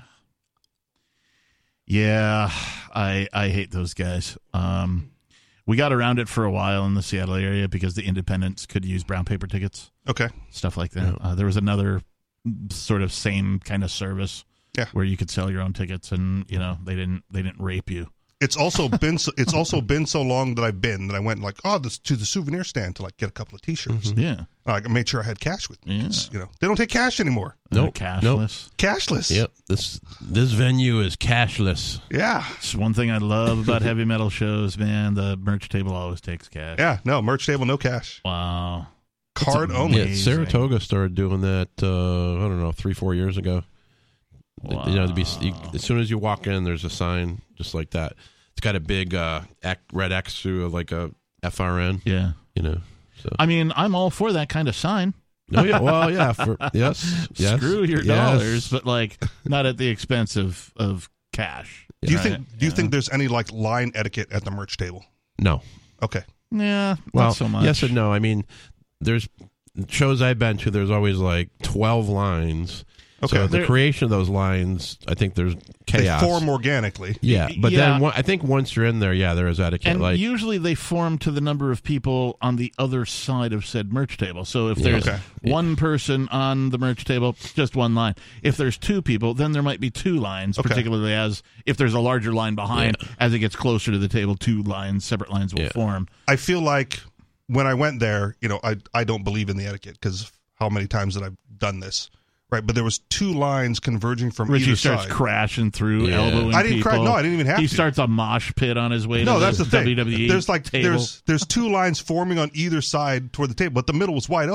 Yeah. I I hate those guys. Um, we got around it for a while in the Seattle area because the independents could use brown paper tickets, Okay. stuff like that. Uh, there was another sort of same kind of service Yeah. where you could sell your own tickets, and you know they didn't they didn't rape you. It's also been so, it's also been so long that I've been that I went like oh this to the souvenir stand to like get a couple of T-shirts. Yeah. Like I made sure I had cash with me. Yeah. 'Cause, You know they don't take cash anymore. Nope. Uh, Nope. cashless. Cashless. Yep. This this venue is cashless. Yeah. It's one thing I love about heavy metal shows, man. The merch table always takes cash. Yeah. No merch table, no cash. Wow. Card It's only. Yeah, Amazing. Saratoga started doing that. Uh, I don't know, three four years ago. Wow. You know, to be you, as soon as you walk in, there's a sign just like that. It's got a big uh, X, red X through like a F R N. Yeah. You know. So. I mean, I'm all for that kind of sign. Oh yeah. Well, yeah. For, yes. Yes. Screw your yes. dollars, but like not at the expense of, of cash. Do you Right. think do you Yeah. think there's any like line etiquette at the merch table? No. Okay. Yeah, Well, not so much. yes and no. I mean, there's shows I've been to. There's always like twelve lines. Okay. So the There- creation of those lines, I think there's chaos. They form organically. Yeah, but Yeah. then one, I think once you're in there, yeah, there is etiquette. And like usually they form to the number of people on the other side of said merch table. So if there's Okay. one person on the merch table, just one line. If there's two people, then there might be two lines, Okay. particularly as if there's a larger line behind. Yeah. As it gets closer to the table, two lines, separate lines will Yeah. form. I feel like when I went there, you know, I I don't believe in the etiquette because how many times that I've done this, right? But there was two lines converging from Richie either starts side. crashing through, Yeah. elbowing I didn't people. cry. No, I didn't even have He to. starts a mosh pit on his way No, to that's the thing. W W E There's like table. there's there's two lines forming on either side toward the table, but the middle was wide open.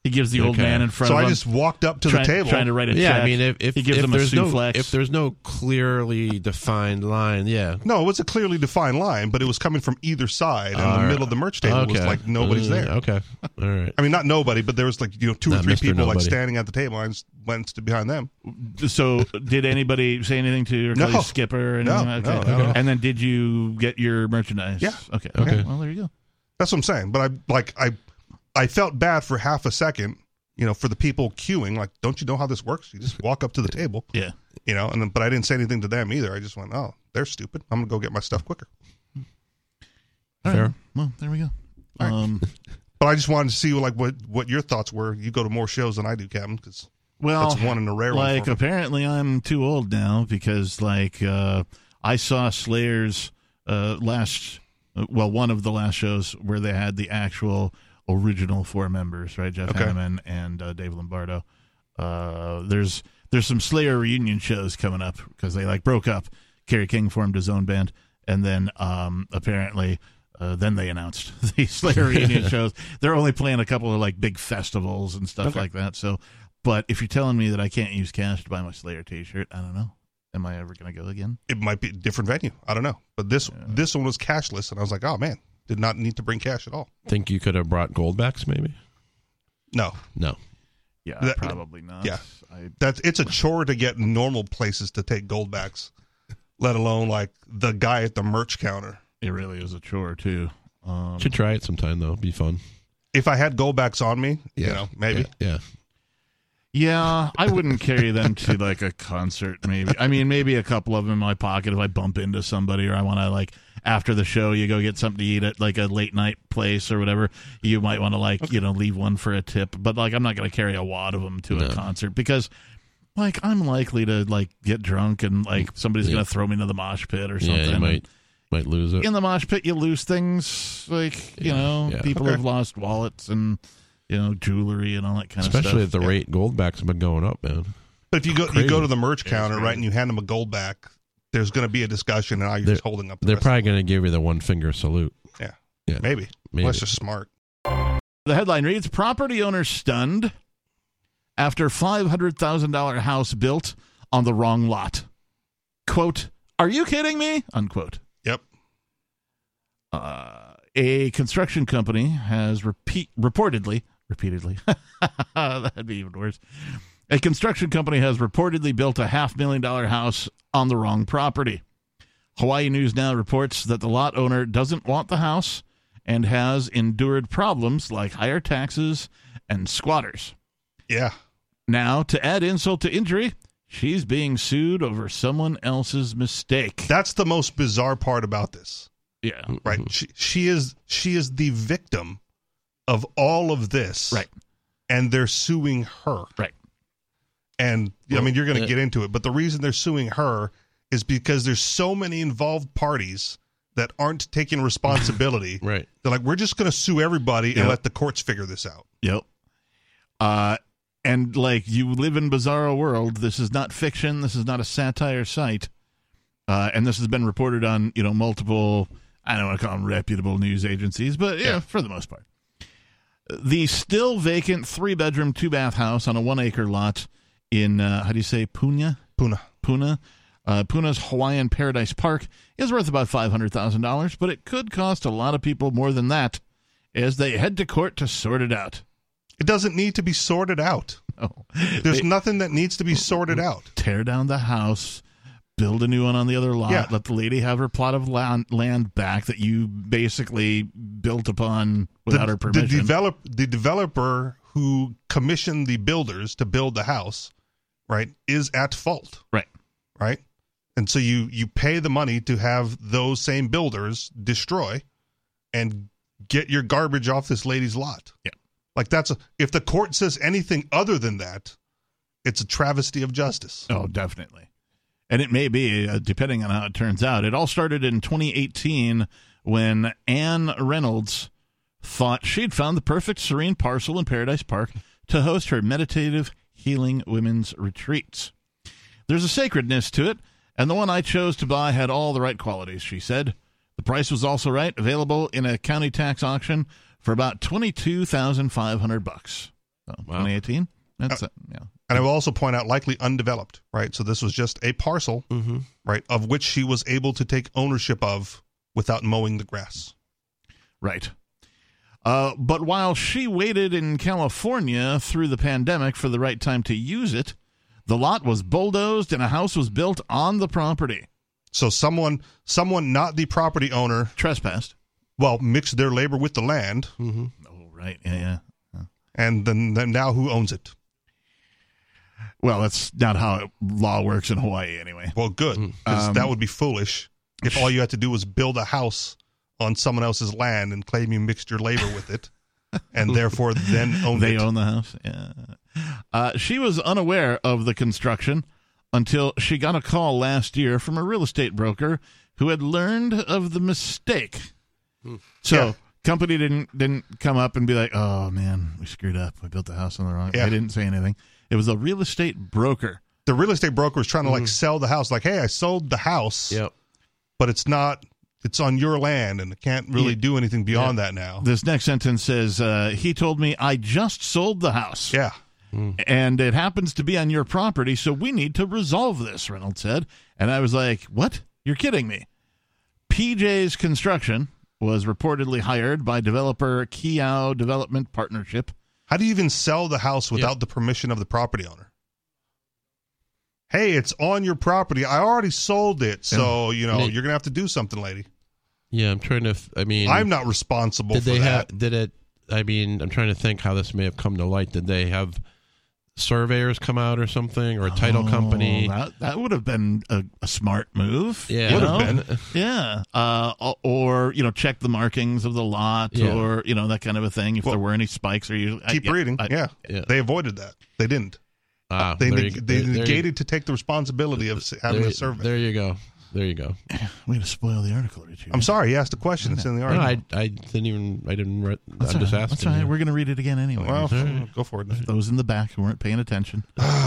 He gives the old Okay. man in front So of I him. just walked up to trying, the table. trying to write a Yeah, check. I mean, if if, he gives if him a there's no suplex. if there's no clearly defined line, yeah. No, it was a clearly defined line, but it was coming from either side, and All the right. middle of the merch table was Okay. like nobody's Uh, there. Okay, all right. I mean, not nobody, but there was like you know two or Not three Mister people like Nobody. standing at the table. I just went to behind them. So, did anybody say anything to you or call No. you Skipper? Or No, anything? no, Okay. not at all. And then, did you get your merchandise? Yeah. Okay. Okay. Well, there you go. That's what I'm saying. But I like I, I felt bad for half a second. You know, for the people queuing, like, don't you know how this works? You just walk up to the table. Yeah. You know, and then, but I didn't say anything to them either. I just went, oh, they're stupid. I'm gonna go get my stuff quicker. All Fair. right. Well, there we go. All right. Um, But I just wanted to see like what what your thoughts were. You go to more shows than I do, Captain, because well, that's one in a rare like one. For me. apparently I'm too old now because like uh, I saw Slayer's uh, last, uh, well, one of the last shows where they had the actual original four members, right? Jeff Okay. Hanneman and uh, Dave Lombardo. Uh, there's there's some Slayer reunion shows coming up because they like broke up. Kerry King formed his own band, and then um, apparently. Uh, then they announced the Slayer reunion shows. They're only playing a couple of like big festivals and stuff Okay. like that. So, but if you're telling me that I can't use cash to buy my Slayer T-shirt, I don't know. Am I ever going to go again? It might be a different venue. I don't know. But this this one was cashless, and I was like, oh man, did not need to bring cash at all. Think you could have brought Goldbacks, maybe? No, No. Yeah, That- probably not. yeah. I, that's it's a chore to get normal places to take goldbacks, let alone like the guy at the merch counter. it really is a chore too. Um, Should try it sometime though. Be fun. If I had goldbacks on me, Yeah. you know, maybe. Yeah. yeah. yeah, I wouldn't carry them to like a concert. Maybe I mean maybe a couple of them in my pocket if I bump into somebody or I want to like after the show you go get something to eat at like a late night place or whatever. You might want to like you know leave one for a tip, but like I'm not going to carry a wad of them to No. a concert because. Like I'm likely to like get drunk and like somebody's Yeah. gonna throw me into the mosh pit or something. Yeah, you might might lose it. In the mosh pit, you lose things like you Yeah, know yeah. people Okay. have lost wallets and you know jewelry and all that kind of Especially stuff. at the rate Goldbacks have been going up, man. But if you go you Crazy. go to the merch It's counter, crazy. right, and you hand them a goldback, there's going to be a discussion, and now you're They're- just holding up. The They're rest probably of them. going to give you the one finger salute. Yeah. Yeah. maybe. Maybe. Well, that's just smart. The headline reads: Property owner stunned after five hundred thousand dollar house built on the wrong lot. Quote: "Are you kidding me?" Unquote. Yep. Uh, a construction company has repeat reportedly repeatedly that'd be even worse. A construction company has reportedly built a half million dollar house on the wrong property. Hawaii News Now reports that the lot owner doesn't want the house and has endured problems like higher taxes and squatters. Yeah. Now, to add insult to injury, she's being sued over someone else's mistake. That's the most bizarre part about this, Yeah. right? She, she is she is the victim of all of this, Right. And they're suing her, Right. And I Well, mean, you're going to uh, get into it, but the reason they're suing her is because there's so many involved parties that aren't taking responsibility. Right. They're like, we're just going to sue everybody and Yep. let the courts figure this out. Yep. Uh, and like you live in bizarro world. This is not fiction. This is not a satire site. Uh, and this has been reported on, you know, multiple, I don't want to call them reputable news agencies, but yeah, Yeah. for the most part. The still vacant three bedroom, two bath house on a one acre lot in, uh, how do you say, Puna? Puna. Puna. Uh, Puna's Hawaiian Paradise Park is worth about five hundred thousand dollars, but it could cost a lot of people more than that as they head to court to sort it out. It doesn't need to be sorted out. Oh, There's they nothing that needs to be sorted out. tear down the house, build a new one on the other lot, Yeah. let the lady have her plot of land, land back that you basically built upon without her the, permission. The, develop, the developer who commissioned the builders to build the house, right, is at fault. Right. Right. And so you, you pay the money to have those same builders destroy and get your garbage off this lady's lot. Yeah. Like that's a, if the court says anything other than that, it's a travesty of justice. Oh, definitely. And it may be, uh, depending on how it turns out. It all started in twenty eighteen when Anne Reynolds thought she'd found the perfect serene parcel in Paradise Park to host her meditative healing women's retreats. There's a sacredness to it, and the one I chose to buy had all the right qualities, she said. The price was also right, available in a county tax auction for about twenty-two thousand five hundred bucks. So, Wow. twenty eighteen. That's uh, yeah. And I will also point out likely undeveloped, right? So this was just a parcel, Mm-hmm. right, of which she was able to take ownership of without mowing the grass. Right. Uh, but while she waited in California through the pandemic for the right time to use it, the lot was bulldozed and a house was built on the property. So someone, someone not the property owner, Trespassed. well, mixed their labor with the land, Mm-hmm. Oh, right. Yeah, yeah. and then, then now who owns it? Well, that's not how it, law works in Hawaii anyway. Well, good, because Um, that would be foolish if all you had to do was build a house on someone else's land and claim you mixed your labor with it, and therefore then owned They it. own the house. Yeah. Uh, she was unaware of the construction until she got a call last year from a real estate broker who had learned of the mistake. So, Yeah. company didn't didn't come up and be like, "Oh man, we screwed up. We built the house on the wrong." Yeah. They didn't say anything. It was a real estate broker. The real estate broker is trying to Mm-hmm. like sell the house, like, hey, I sold the house, Yep. but it's not. It's on your land, and it can't really Yeah. do anything beyond that now. This next sentence says, uh, "He told me I just sold the house." Yeah. And it happens to be on your property, so we need to resolve this, Reynolds said. And I was like, what? You're kidding me. P J's Construction was reportedly hired by developer Kiao Development Partnership. How do you even sell the house without the permission of the property owner? Hey, it's on your property. I already sold it, so you know Nate- you're gonna have to do something, lady. Yeah, I'm trying to. f- I mean, I'm not responsible Did for they that. have? Did it? I mean, I'm trying to think how this may have come to light. Did they have surveyors come out or something, or a title Oh, company? That, that would have been a, a smart move. Yeah. you Would know? have been. Yeah. Uh, o- or, you know, check the markings of the lot Yeah. or, you know, that kind of a thing. If Well, there were any spikes or you Keep I, reading. I- yeah. Yeah. They avoided that. They didn't. Ah, They there neg- you- they there- there you- negated to take the responsibility of s- having there, a survey. There you go. There you go. Way to spoil the article, Richie. I'm sorry, he asked a question. It's in the No, article. I, I didn't even. I didn't. Re- I'm That's just all right. asking. That's all right. you. We're going to read it again anyway. well, Sorry. go for it. then. Those in the back who weren't paying attention.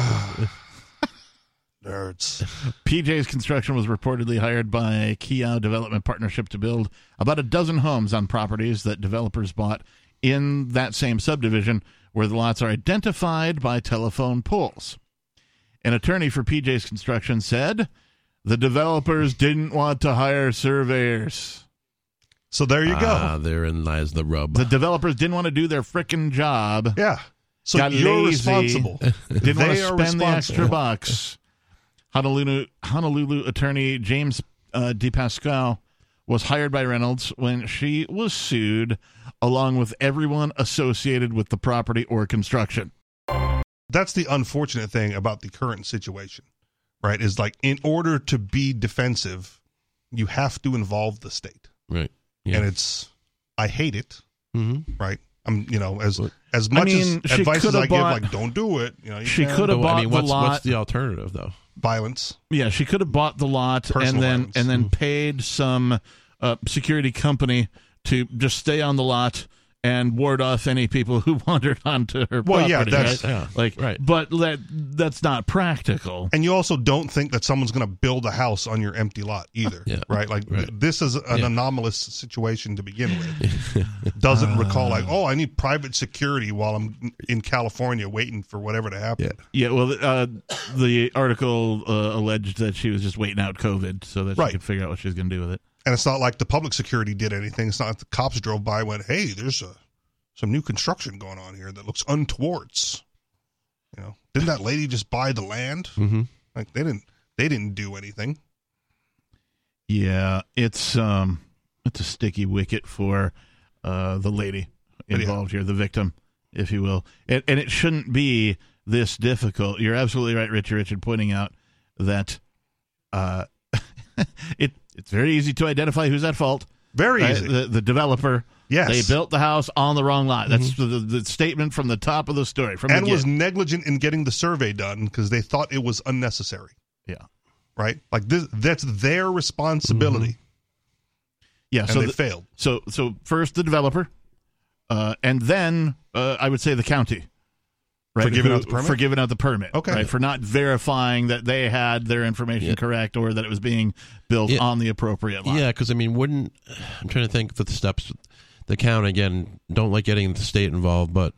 Nerds. P J's Construction was reportedly hired by Kiao Development Partnership to build about a dozen homes on properties that developers bought in that same subdivision where the lots are identified by telephone poles. An attorney for P J's Construction said the developers didn't want to hire surveyors. So there you go. Ah, therein lies the rub. The developers didn't want to do their frickin' job. Yeah. So Got you're lazy. responsible. Didn't want They to are spend the extra responsible. bucks. Honolulu, Honolulu attorney James uh, DePascal was hired by Reynolds when she was sued, along with everyone associated with the property or construction. That's the unfortunate thing about the current situation, right? Is like in order to be defensive, you have to involve the state. right. Yeah. And it's, I hate it, mm-hmm. right? I'm, you know, as Well, as much mean, as she advice as coulda I bought- give, like, don't do it. You know, you She can't- coulda But, bought I mean, the what's, lot. what's the alternative, though? violence. Yeah, she could have bought the lot Personal and then violence. and then paid some uh, security company to just stay on the lot and ward off any people who wandered onto her Well, property. yeah, that's- right? Yeah, like right. But that that's not practical. And you also don't think that someone's going to build a house on your empty lot either, Yeah. right? Like th- Right. this is an Yeah. anomalous situation to begin with. Doesn't recall like, oh, I need private security while I'm in California waiting for whatever to happen. Yeah. Yeah, well, uh, the article uh, alleged that she was just waiting out COVID so that Right. she could figure out what she was going to do with it. And it's not like the public security did anything. It's not like the cops drove by and went, hey, there's a, some new construction going on here that looks untowards. You know, didn't that lady just buy the land? Mm-hmm. Like they didn't, they didn't do anything. Yeah, it's um, it's a sticky wicket for uh, the lady But yeah. involved here, the victim, if you will, and, and it shouldn't be this difficult. You're absolutely right, Richard. Richard pointing out that uh, it it's very easy to identify who's at fault. Very Right? easy. The, the developer. Yes. They built the house on the wrong lot. That's the, the, the statement from the top of the story. From and the was get. negligent in getting the survey done because they thought it was unnecessary. Yeah. Right? Like this, that's their responsibility, Yeah. and So they the, failed. So, so first the developer, uh, and then uh, I would say the county, right? For giving Who- out the permit? For giving out the permit. Okay. Right? For not verifying that they had their information Yeah. correct or that it was being built Yeah. on the appropriate lot. Yeah, because I mean, wouldn't I'm trying to think of the steps. The count again, don't like getting the state involved, but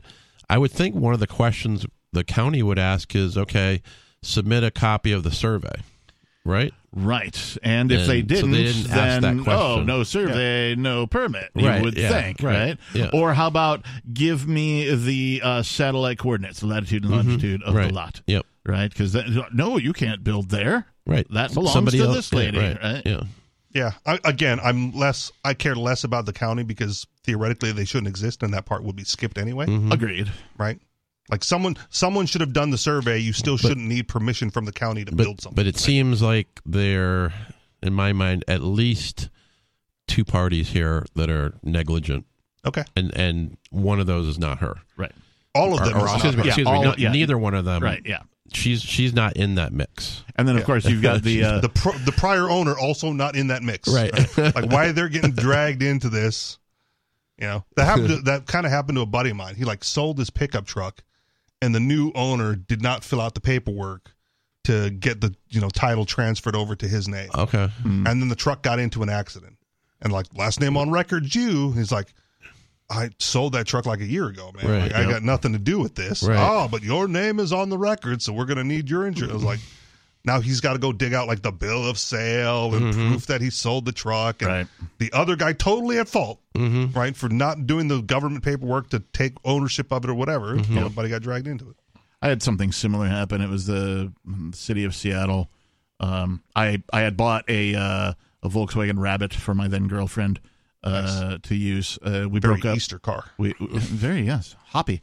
I would think one of the questions the county would ask is, okay, submit a copy of the survey, right? Right. And if And they so didn't, they didn't ask then, that question. oh, no survey, no permit, you Right, would yeah, think, right, right? yeah. Or how about give me the uh, satellite coordinates, the latitude and longitude of right. the lot, Yep. right? Because, no, you can't build there. Right. That belongs Somebody to else, this lady, yeah, right. right? Yeah. Yeah. I, again, I'm less. I care less about the county because theoretically they shouldn't exist, and that part would be skipped anyway. Mm-hmm. Agreed. Right. Like someone, someone should have done the survey. You still shouldn't need permission from the county to But, build something. but it seems like there, in my mind, at least two parties here that are negligent, Okay. and and one of those is not her. Right. All of them. Or, or, is excuse not me, right. Yeah, excuse me, all- no, yeah. neither one of them. Right, yeah. She's she's not in that mix. And then, of course, you've got the... Uh, the pro, the prior owner also not in that mix. Right. Like why they're getting dragged into this. You know that happened. To, that kind of happened to a buddy of mine. He like sold his pickup truck, and the new owner did not fill out the paperwork to get the you know title transferred over to his name. Okay. And then the truck got into an accident, and like last name on record, you. He's like, I sold that truck like a year ago, man. Right, like, I yep. got nothing to do with this. Right. Oh, but your name is on the record, so we're gonna need your insurance. I was like, now he's got to go dig out like the bill of sale and Mm-hmm. proof that he sold the truck. And Right. the other guy totally at fault, Mm-hmm. right, for not doing the government paperwork to take ownership of it or whatever. Mm-hmm. Everybody got dragged into it. I had something similar happen. It was the mm, city of Seattle. Um, I I had bought a uh, a Volkswagen Rabbit for my then girlfriend uh, to use. Uh, we Very broke up. Easter car. We, we- very yes, hoppy.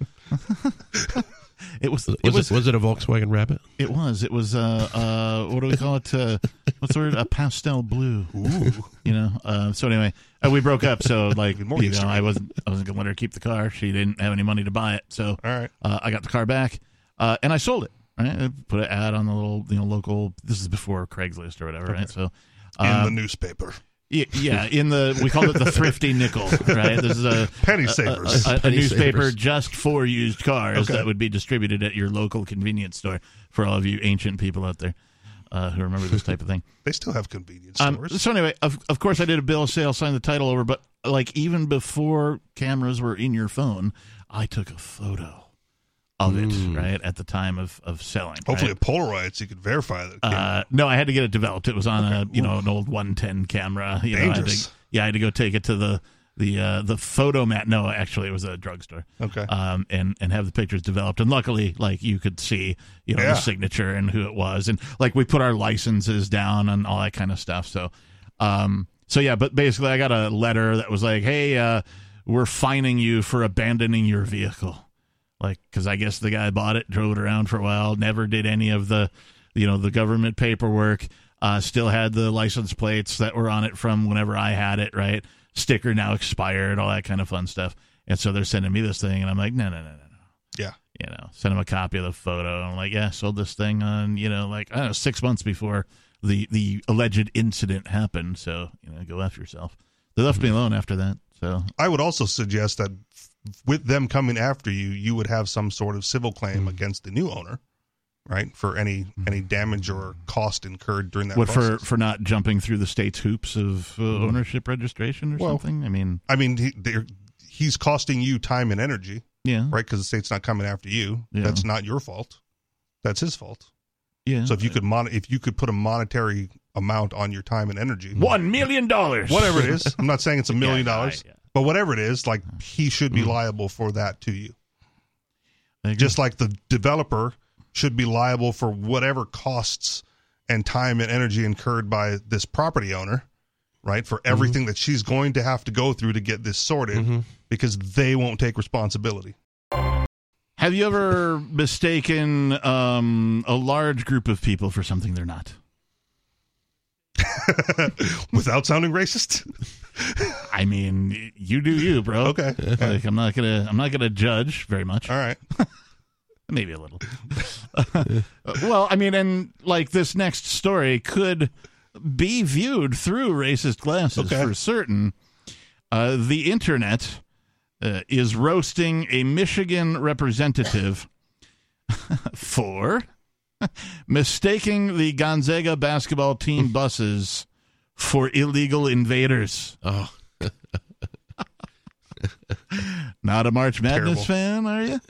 it was. It Was was. it was it a Volkswagen Rabbit? It was. It was. Uh, uh, what do we call it? Uh, what's the word? A pastel blue. Ooh. You know. Uh, so anyway, uh, we broke up. So like, More you Easter know, I egg. wasn't. I wasn't gonna let her keep the car. She didn't have any money to buy it. So All right. uh, I got the car back, uh, and I sold it. Right, I put an ad on the little, you know, local. This is before Craigslist or whatever, right? So, In um, the newspaper. y- yeah, in the we called it the Thrifty Nickel, right? This is a Penny savers. a, a Penny newspaper savers. just for used cars Okay. that would be distributed at your local convenience store for all of you ancient people out there uh, who remember this type of thing. They still have convenience Um, stores. so anyway, of of course, I did a bill of sale, signed the title over, but like even before cameras were in your phone, I took a photo of it, right, at the time of, of selling. Hopefully right? a Polaroid so you could verify that. it came Uh, no, I had to get it developed. It was on a you know an old one ten camera. You know, I had Dangerous. to, yeah, I had to go take it to the the uh, the photo mat. No, actually, it was a drugstore. Okay. Um, and and have the pictures developed. And luckily, like you could see, you know, Yeah. the signature and who it was, and like we put our licenses down and all that kind of stuff. So, um, so yeah. But basically, I got a letter that was like, "Hey, uh, we're fining you for abandoning your vehicle." Like, because I guess the guy bought it, drove it around for a while, never did any of the, you know, the government paperwork. Uh, still had the license plates that were on it from whenever I had it, right? Sticker now expired, all that kind of fun stuff. And so they're sending me this thing, and I'm like, no, no, no, no, no. Yeah. You know, send them a copy of the photo. I'm like, yeah, sold this thing on, you know, like I don't know, six months before the the alleged incident happened. So you know, go after yourself. They left me alone after that. So I would also suggest that f- with them coming after you, you would have some sort of civil claim Mm-hmm. against the new owner, right? For any any damage or cost incurred during that what for process. for not jumping through the state's hoops of uh, ownership registration or Well, something? I mean, I mean, he, they're- he's costing you time and energy, yeah, right? Because the state's not coming after you. Yeah. That's not your fault. That's his fault. yeah. So if you could mon- if you could put a monetary amount on your time and energy, one million dollars, whatever it is, I'm not saying it's a million Yeah, dollars, yeah, yeah. but whatever it is, like he should be liable for that to you. I agree. Just like the developer should be liable for whatever costs and time and energy incurred by this property owner, right? For everything that she's going to have to go through to get this sorted because they won't take responsibility. Have you ever mistaken um, a large group of people for something they're not? Without sounding racist? I mean, you do you, bro. Okay. Like, I'm not gonna, I'm not gonna judge very much. All right. Maybe a little. Well, I mean, and like this next story could be viewed through racist glasses Okay. for certain. Uh, the internet uh, is roasting a Michigan representative for mistaking the Gonzaga basketball team buses for illegal invaders. Oh, Not a March Madness Terrible. fan, are you?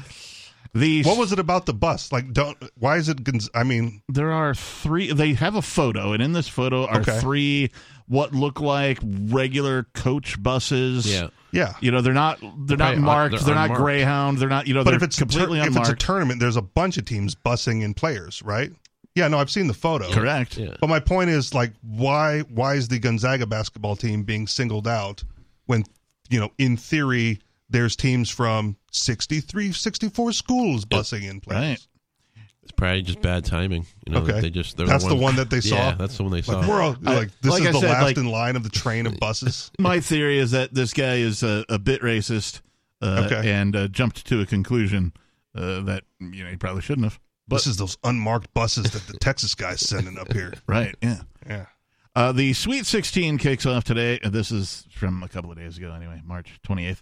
The What was it about the bus? Like, don't. Why is it? Gonz- I mean, There are three. They have a photo, and in this photo are Okay. three what look like regular coach buses. Yeah. yeah. You know, they're not they're not Right, uh, marked. they're They're, not unmarked. Greyhound. They're not. You know, But they're if it's a tur- completely if it's a unmarked. tournament, there's a bunch of teams busing in players, right? Yeah. No, I've seen the photo. Correct. Yeah. But my point is, like, why why is the Gonzaga basketball team being singled out when, you know, in theory, there's teams from sixty-three, sixty-four schools busing in players? Right. It's probably just bad timing. You know, Okay. they just they're That's the ones- one that they saw? Yeah, that's the one they saw. Like, we're all, I- like, this like is I the said, last like- in line of the train of buses. My theory is that this guy is a, a bit racist, uh, Okay. and uh, jumped to a conclusion uh, that you know he probably shouldn't have. But This is those unmarked buses that the Texas guy's sending up here. right, yeah. Yeah. Uh, the Sweet sixteen kicks off today. Uh, This is from a couple of days ago, anyway, March twenty-eighth.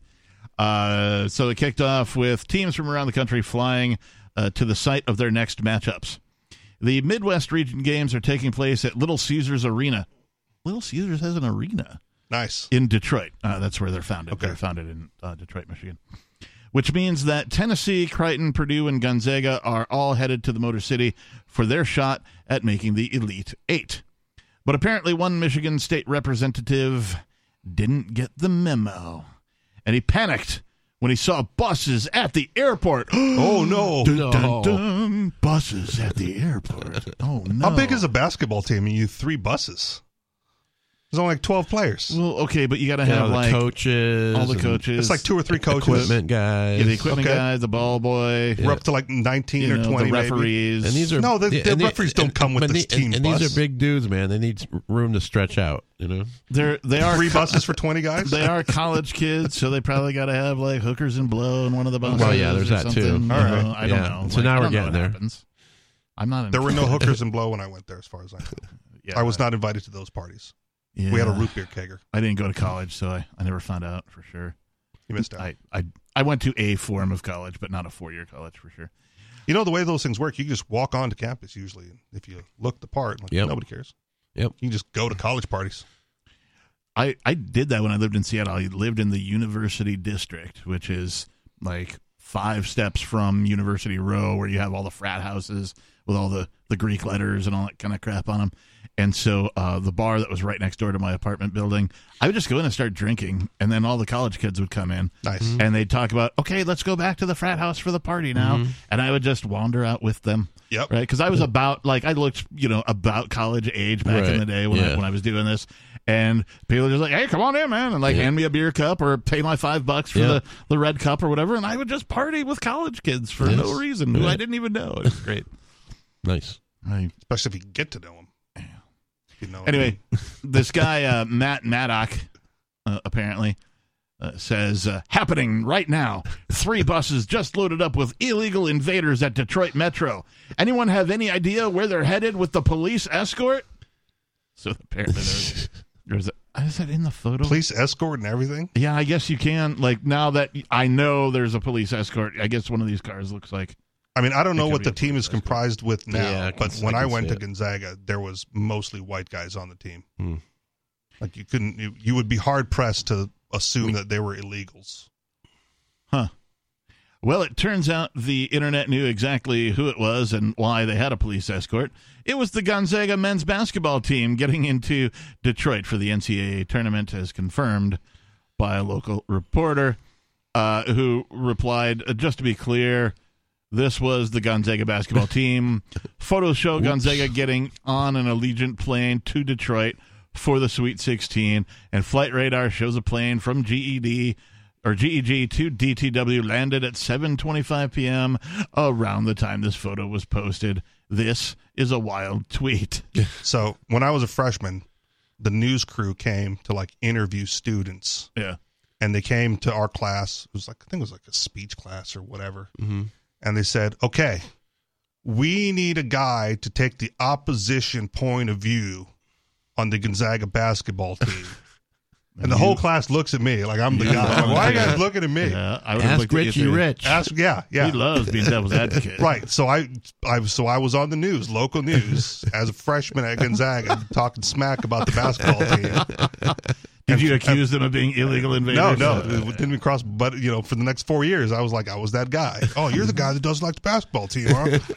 Uh, so it kicked off with teams from around the country flying uh, to the site of their next matchups. The Midwest region games are taking place at Little Caesars Arena. Little Caesars has an arena Nice. in Detroit. Uh, that's where they're founded. Okay. They're founded in uh, Detroit, Michigan. Which means that Tennessee, Creighton, Purdue, and Gonzaga are all headed to the Motor City for their shot at making the Elite Eight. But apparently one Michigan State representative didn't get the memo. And he panicked when he saw buses at the airport. Oh, no. Dun, No. dun, dun. Buses at the airport. Oh, no. How big is a basketball team? You three buses. There's only like twelve players. Well, okay, but you got to You have know, the like coaches, all the and coaches. It's like two or three coaches. equipment guys. Yeah, the equipment Okay. guy, the ball boy, We're up to like nineteen you or know, twenty, the maybe. referees. And these are No, the- yeah, the and referees don't come with but this the- team and, and bus. these are big dudes, man. They need room to stretch out. You know, They're they are Three co- buses for twenty guys? They are college kids, so they probably got to have like hookers and blow in one of the buses. Well, yeah, there's or that, too. something, All you right. know, I don't Yeah. know. So Like, now I we're don't know getting what there. happens. I'm not. There were no hookers and blow when I went there, as far as I know. Yeah, I was not invited to those parties. Yeah. We had a root beer kegger. I didn't go to college, so I, I never found out for sure. You missed out. I, I I went to a form of college, but not a four year college for sure. You know the way those things work? You can just walk onto campus usually. If you look the part, like, Yep. nobody cares. Yep. You can just go to college parties. I, I did that when I lived in Seattle. I lived in the University District, which is like five steps from University Row, where you have all the frat houses with all the, the Greek letters and all that kind of crap on them. And so uh, the bar that was right next door to my apartment building, I would just go in and start drinking, and then all the college kids would come in. Nice. And they'd talk about, okay, let's go back to the frat house for the party now. Mm-hmm. And I would just wander out with them. Yep. Right, because I was about like I looked, you know, about college age back in Right. the day when I, Yeah. when I was doing this, and people were just like, "Hey, come on in, man," and like Yeah. hand me a beer cup or pay my five bucks for Yeah. the, the red cup or whatever, and I would just party with college kids for Yes. no reason who I Right. didn't even know. It was great. nice. I, Especially if you get to know them. You know, anyway, this guy uh, Matt Maddock uh, apparently. Uh, says, uh, happening right now. Three buses just loaded up with illegal invaders at Detroit Metro. Anyone have any idea where they're headed with the police escort? So apparently there's, there's a, is that in the photo? police escort and everything. Yeah, I guess you can. Like, now that I know there's a police escort, I guess one of these cars looks like. I mean, I don't It know could what be the a team police is escort. comprised with now, Yeah, I can- but when I I, can went see to it. Gonzaga, there was mostly white guys on the team. Hmm. Like you couldn't, you, you would be hard pressed to assume that they were illegals. Huh. Well, it turns out the internet knew exactly who it was and why they had a police escort. It was the Gonzaga men's basketball team getting into Detroit for the N C double A tournament, as confirmed by a local reporter uh, who replied, uh, just to be clear, this was the Gonzaga basketball team. Photos show Gonzaga getting on an Allegiant plane to Detroit for the Sweet sixteen, and Flight Radar shows a plane from G E D or G E G to D T W landed at seven twenty-five p.m. around the time this photo was posted. This is a wild tweet. So when I was a freshman, the news crew came to like interview students, Yeah. and they came to our class. It was like I think it was like a speech class or whatever, Mm-hmm. and they said, "Okay, we need a guy to take the opposition point of view on the Gonzaga basketball team." And the whole class looks at me like I'm the guy. I'm like, why are you guys looking at me? Yeah, I would have Ask looked at you Richie too. Rich. Ask, yeah, yeah. He loves being devil's advocate. Right. So I, I, so I was on the news, local news, as a freshman at Gonzaga, talking smack about the basketball team. Did you And- accuse them of being illegal invaders? No, no, it didn't cross. But you know, for the next four years, I was like, I was that guy. Oh, you're the guy that doesn't like the basketball team,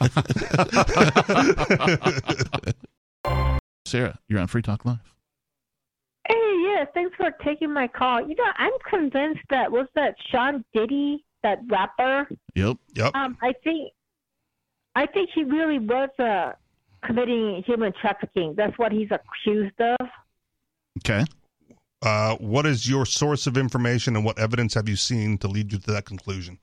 huh? Sarah, you're on Free Talk Live. Hey, yeah, thanks for taking my call. You know, I'm convinced that was that Sean Diddy, that rapper. Yep. Yep. Um, I think, I think he really was uh, committing human trafficking. That's what he's accused of. Okay. Uh, what is your source of information, and what evidence have you seen to lead you to that conclusion?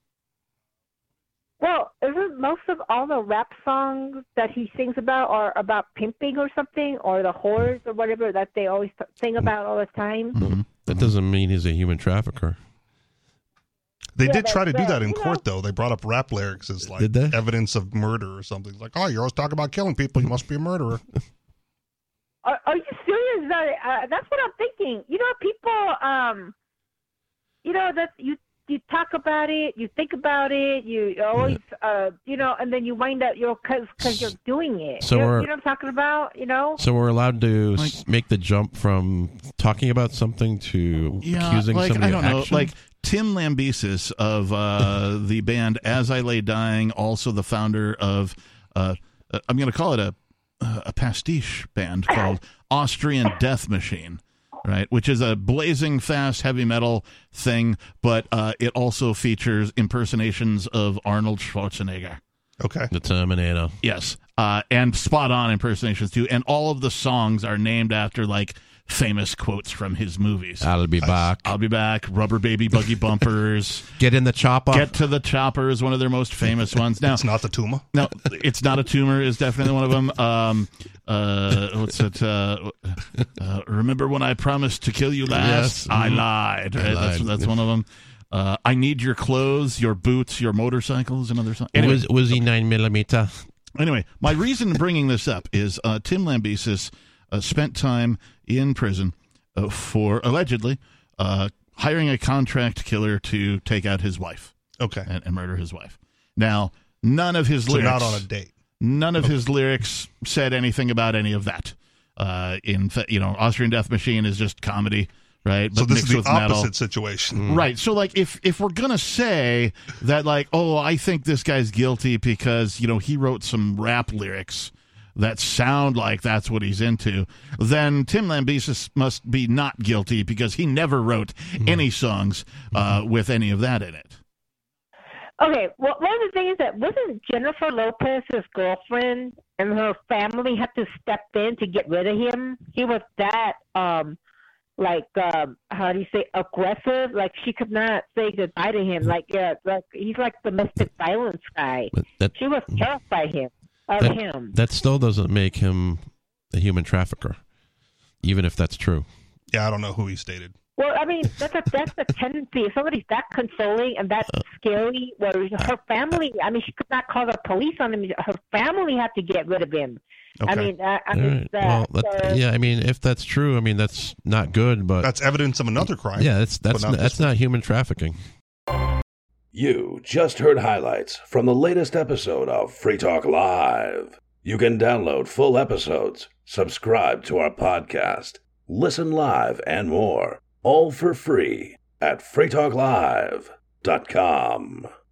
Well, isn't most of all the rap songs that he sings about are about pimping or something, or the whores or whatever that they always t- sing about all the time? Mm-hmm. That doesn't mean he's a human trafficker. They Yeah, did but- try to do but, that in you court, know- though. They brought up rap lyrics as like Did they? evidence of murder or something. It's like, oh, you're always talking about killing people. You must be a murderer. Are, are you serious? That, uh, that's what I'm thinking. You know, people, um, you know, that you you talk about it, you think about it, you always, uh, you know, and then you wind up, you know, because cause you're doing it. So you, know, we're- you know what I'm talking about? You know? So we're allowed to Like- s- make the jump from talking about something to Yeah, accusing like, somebody I don't of know, action? like Tim Lambesis of uh, the band As I Lay Dying, also the founder of, uh, uh, I'm going to call it a a pastiche band called Austrian Death Machine, right? Which is a blazing fast heavy metal thing, but uh, it also features impersonations of Arnold Schwarzenegger. Okay. the Terminator. Yes, uh, and spot on impersonations too. And all of the songs are named after like famous quotes from his movies. I'll be back. I'll be back. Rubber baby buggy bumpers. Get in the chopper. Get to the chopper is one of their most famous ones. Now, It's not the tumor. no, it's not a tumor is definitely one of them. Um, uh, what's it? Uh, uh, remember when I promised to kill you last? Yes. I Mhm. lied. Right? I That's lied. that's one of them. Uh, I need your clothes, your boots, your motorcycles, another song. Anyway, was was he nine millimeter? Anyway, my reason in bringing this up is uh, Tim Lambesis uh, spent time in prison uh, for allegedly uh, hiring a contract killer to take out his wife Okay. and, and murder his wife. Now, none of his So lyrics, not on a date. none of his lyrics said anything about any of that. Uh, in fa- you know, Austrian Death Machine is just comedy, right? So this is mixed the with opposite metal. situation. Right. So like if if we're going to say that like, oh, I think this guy's guilty because, you know, he wrote some rap lyrics that sound like that's what he's into, then Tim Lambesis must be not guilty because he never wrote any songs uh, with any of that in it. Okay, well, one of the things that wasn't Jennifer Lopez's girlfriend and her family had to step in to get rid of him. He was that, um, like, um, how do you say, aggressive. Like she could not say goodbye to him. Like, uh, like he's like domestic violence guy. But that She was terrified him of that, him. that still doesn't make him a human trafficker, even if that's true. Yeah, I don't know who he stated. Well, I mean, that's a that's the tendency. If somebody's that controlling and that scary, where her family, I mean, she could not call the police on him. Her family had to get rid of him. Okay. I mean, I, I All mean, right. that, Well, that, so- yeah, I mean, if that's true, I mean, that's not good. But That's evidence of another crime. yeah, that's that's but not not, that's this not human trafficking. You just heard highlights from the latest episode of Free Talk Live. You can download full episodes, subscribe to our podcast, listen live, and more, all for free at free talk live dot com.